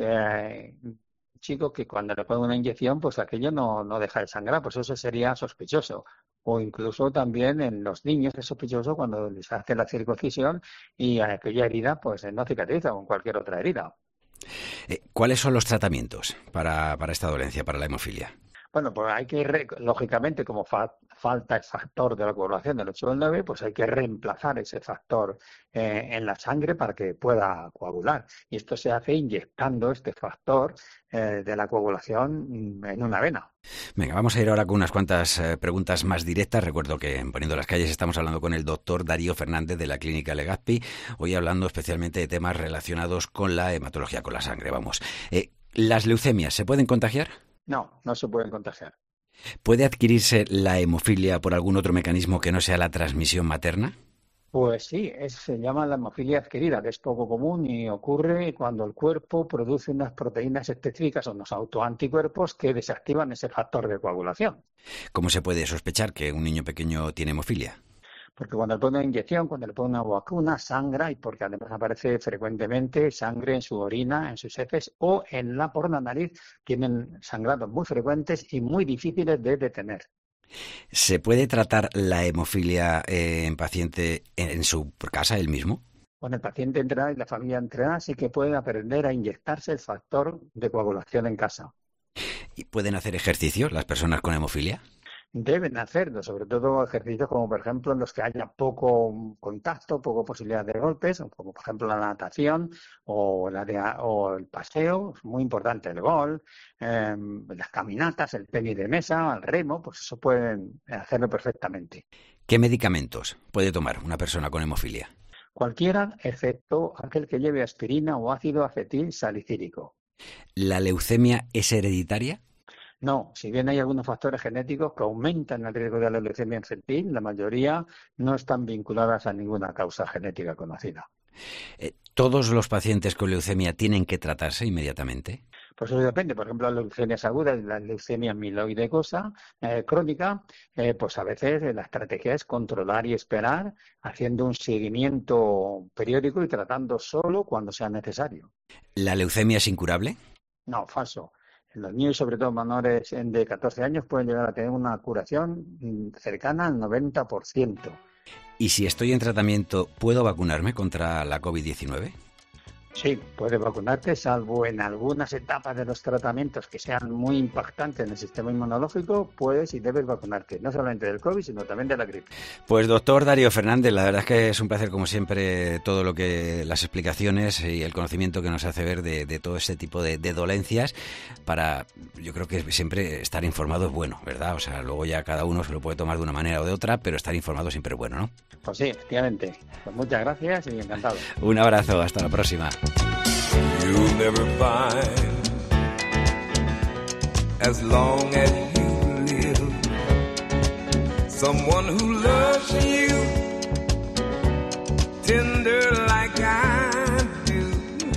S19: chico que cuando le ponen una inyección, pues aquello no deja de sangrar, pues eso sería sospechoso. O incluso también en los niños es sospechoso cuando les hace la circuncisión y aquella herida pues no cicatriza o en cualquier otra herida.
S18: ¿Cuáles son los tratamientos para esta dolencia, para la hemofilia?
S19: Bueno, pues hay que, lógicamente, como falta el factor de la coagulación del 8 o del 9, pues hay que reemplazar ese factor en la sangre para que pueda coagular. Y esto se hace inyectando este factor de la coagulación en una vena.
S18: Venga, vamos a ir ahora con unas cuantas preguntas más directas. Recuerdo que en Poniendo las Calles estamos hablando con el doctor Darío Fernández de la Clínica Legazpi, hoy hablando especialmente de temas relacionados con la hematología, con la sangre. Vamos, ¿las leucemias se pueden contagiar?
S19: No se pueden contagiar.
S18: ¿Puede adquirirse la hemofilia por algún otro mecanismo que no sea la transmisión materna?
S19: Pues sí, se llama la hemofilia adquirida, que es poco común y ocurre cuando el cuerpo produce unas proteínas específicas o unos autoanticuerpos que desactivan ese factor de coagulación.
S18: ¿Cómo se puede sospechar que un niño pequeño tiene hemofilia?
S19: Porque cuando le ponen una inyección, cuando le ponen una vacuna, sangra, y porque además aparece frecuentemente sangre en su orina, en sus heces o por la nariz. Tienen sangrados muy frecuentes y muy difíciles de detener.
S18: ¿Se puede tratar la hemofilia en paciente en su casa, él mismo?
S19: Bueno, el paciente entrenado y la familia entrenada sí que pueden aprender a inyectarse el factor de coagulación en casa.
S18: ¿Y pueden hacer ejercicio las personas con hemofilia?
S19: Deben hacerlo, sobre todo ejercicios como, por ejemplo, en los que haya poco contacto, poco posibilidad de golpes, como por ejemplo la natación o el paseo, es muy importante, el golf, las caminatas, el tenis de mesa, el remo, pues eso pueden hacerlo perfectamente.
S18: ¿Qué medicamentos puede tomar una persona con hemofilia?
S19: Cualquiera, excepto aquel que lleve aspirina o ácido acetil salicílico.
S18: ¿La leucemia es hereditaria?
S19: No, si bien hay algunos factores genéticos que aumentan el riesgo de la leucemia infantil, la mayoría no están vinculadas a ninguna causa genética conocida.
S18: ¿Todos los pacientes con leucemia tienen que tratarse inmediatamente?
S19: Pues eso depende. Por ejemplo, las leucemias agudas, la leucemia amiloidosa crónica, pues a veces la estrategia es controlar y esperar, haciendo un seguimiento periódico y tratando solo cuando sea necesario.
S18: ¿La leucemia es incurable?
S19: No, falso. Los niños, sobre todo menores de 14 años, pueden llegar a tener una curación cercana al 90%.
S18: ¿Y si estoy en tratamiento, puedo vacunarme contra la COVID-19?
S19: Sí, puedes vacunarte, salvo en algunas etapas de los tratamientos que sean muy impactantes en el sistema inmunológico, puedes y debes vacunarte, no solamente del COVID, sino también de la gripe.
S18: Pues doctor Darío Fernández, la verdad es que es un placer, como siempre, todo lo que las explicaciones y el conocimiento que nos hace ver de todo ese tipo de dolencias, para, yo creo que siempre estar informado es bueno, ¿verdad? O sea, luego ya cada uno se lo puede tomar de una manera o de otra, pero estar informado siempre es bueno, ¿no?
S19: Pues sí, efectivamente. Pues muchas gracias y encantado.
S18: Un abrazo, hasta la próxima.
S14: You'll never find, as long as you live, someone who loves you tender like I do.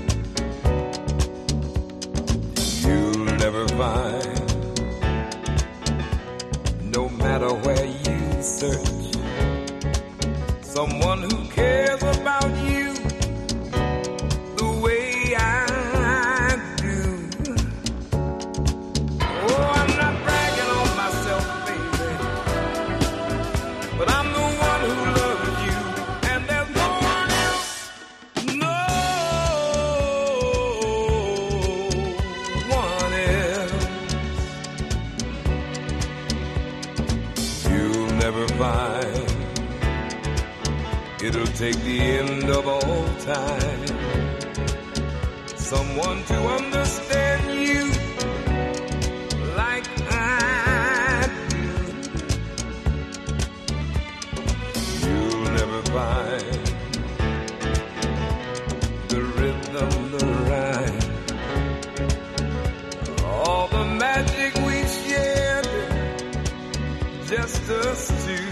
S14: You'll never find, no matter where you search,
S20: take the end of all time. Someone to understand you like I do. You'll never find the rhythm, the rhyme, all the magic we shared, just us two.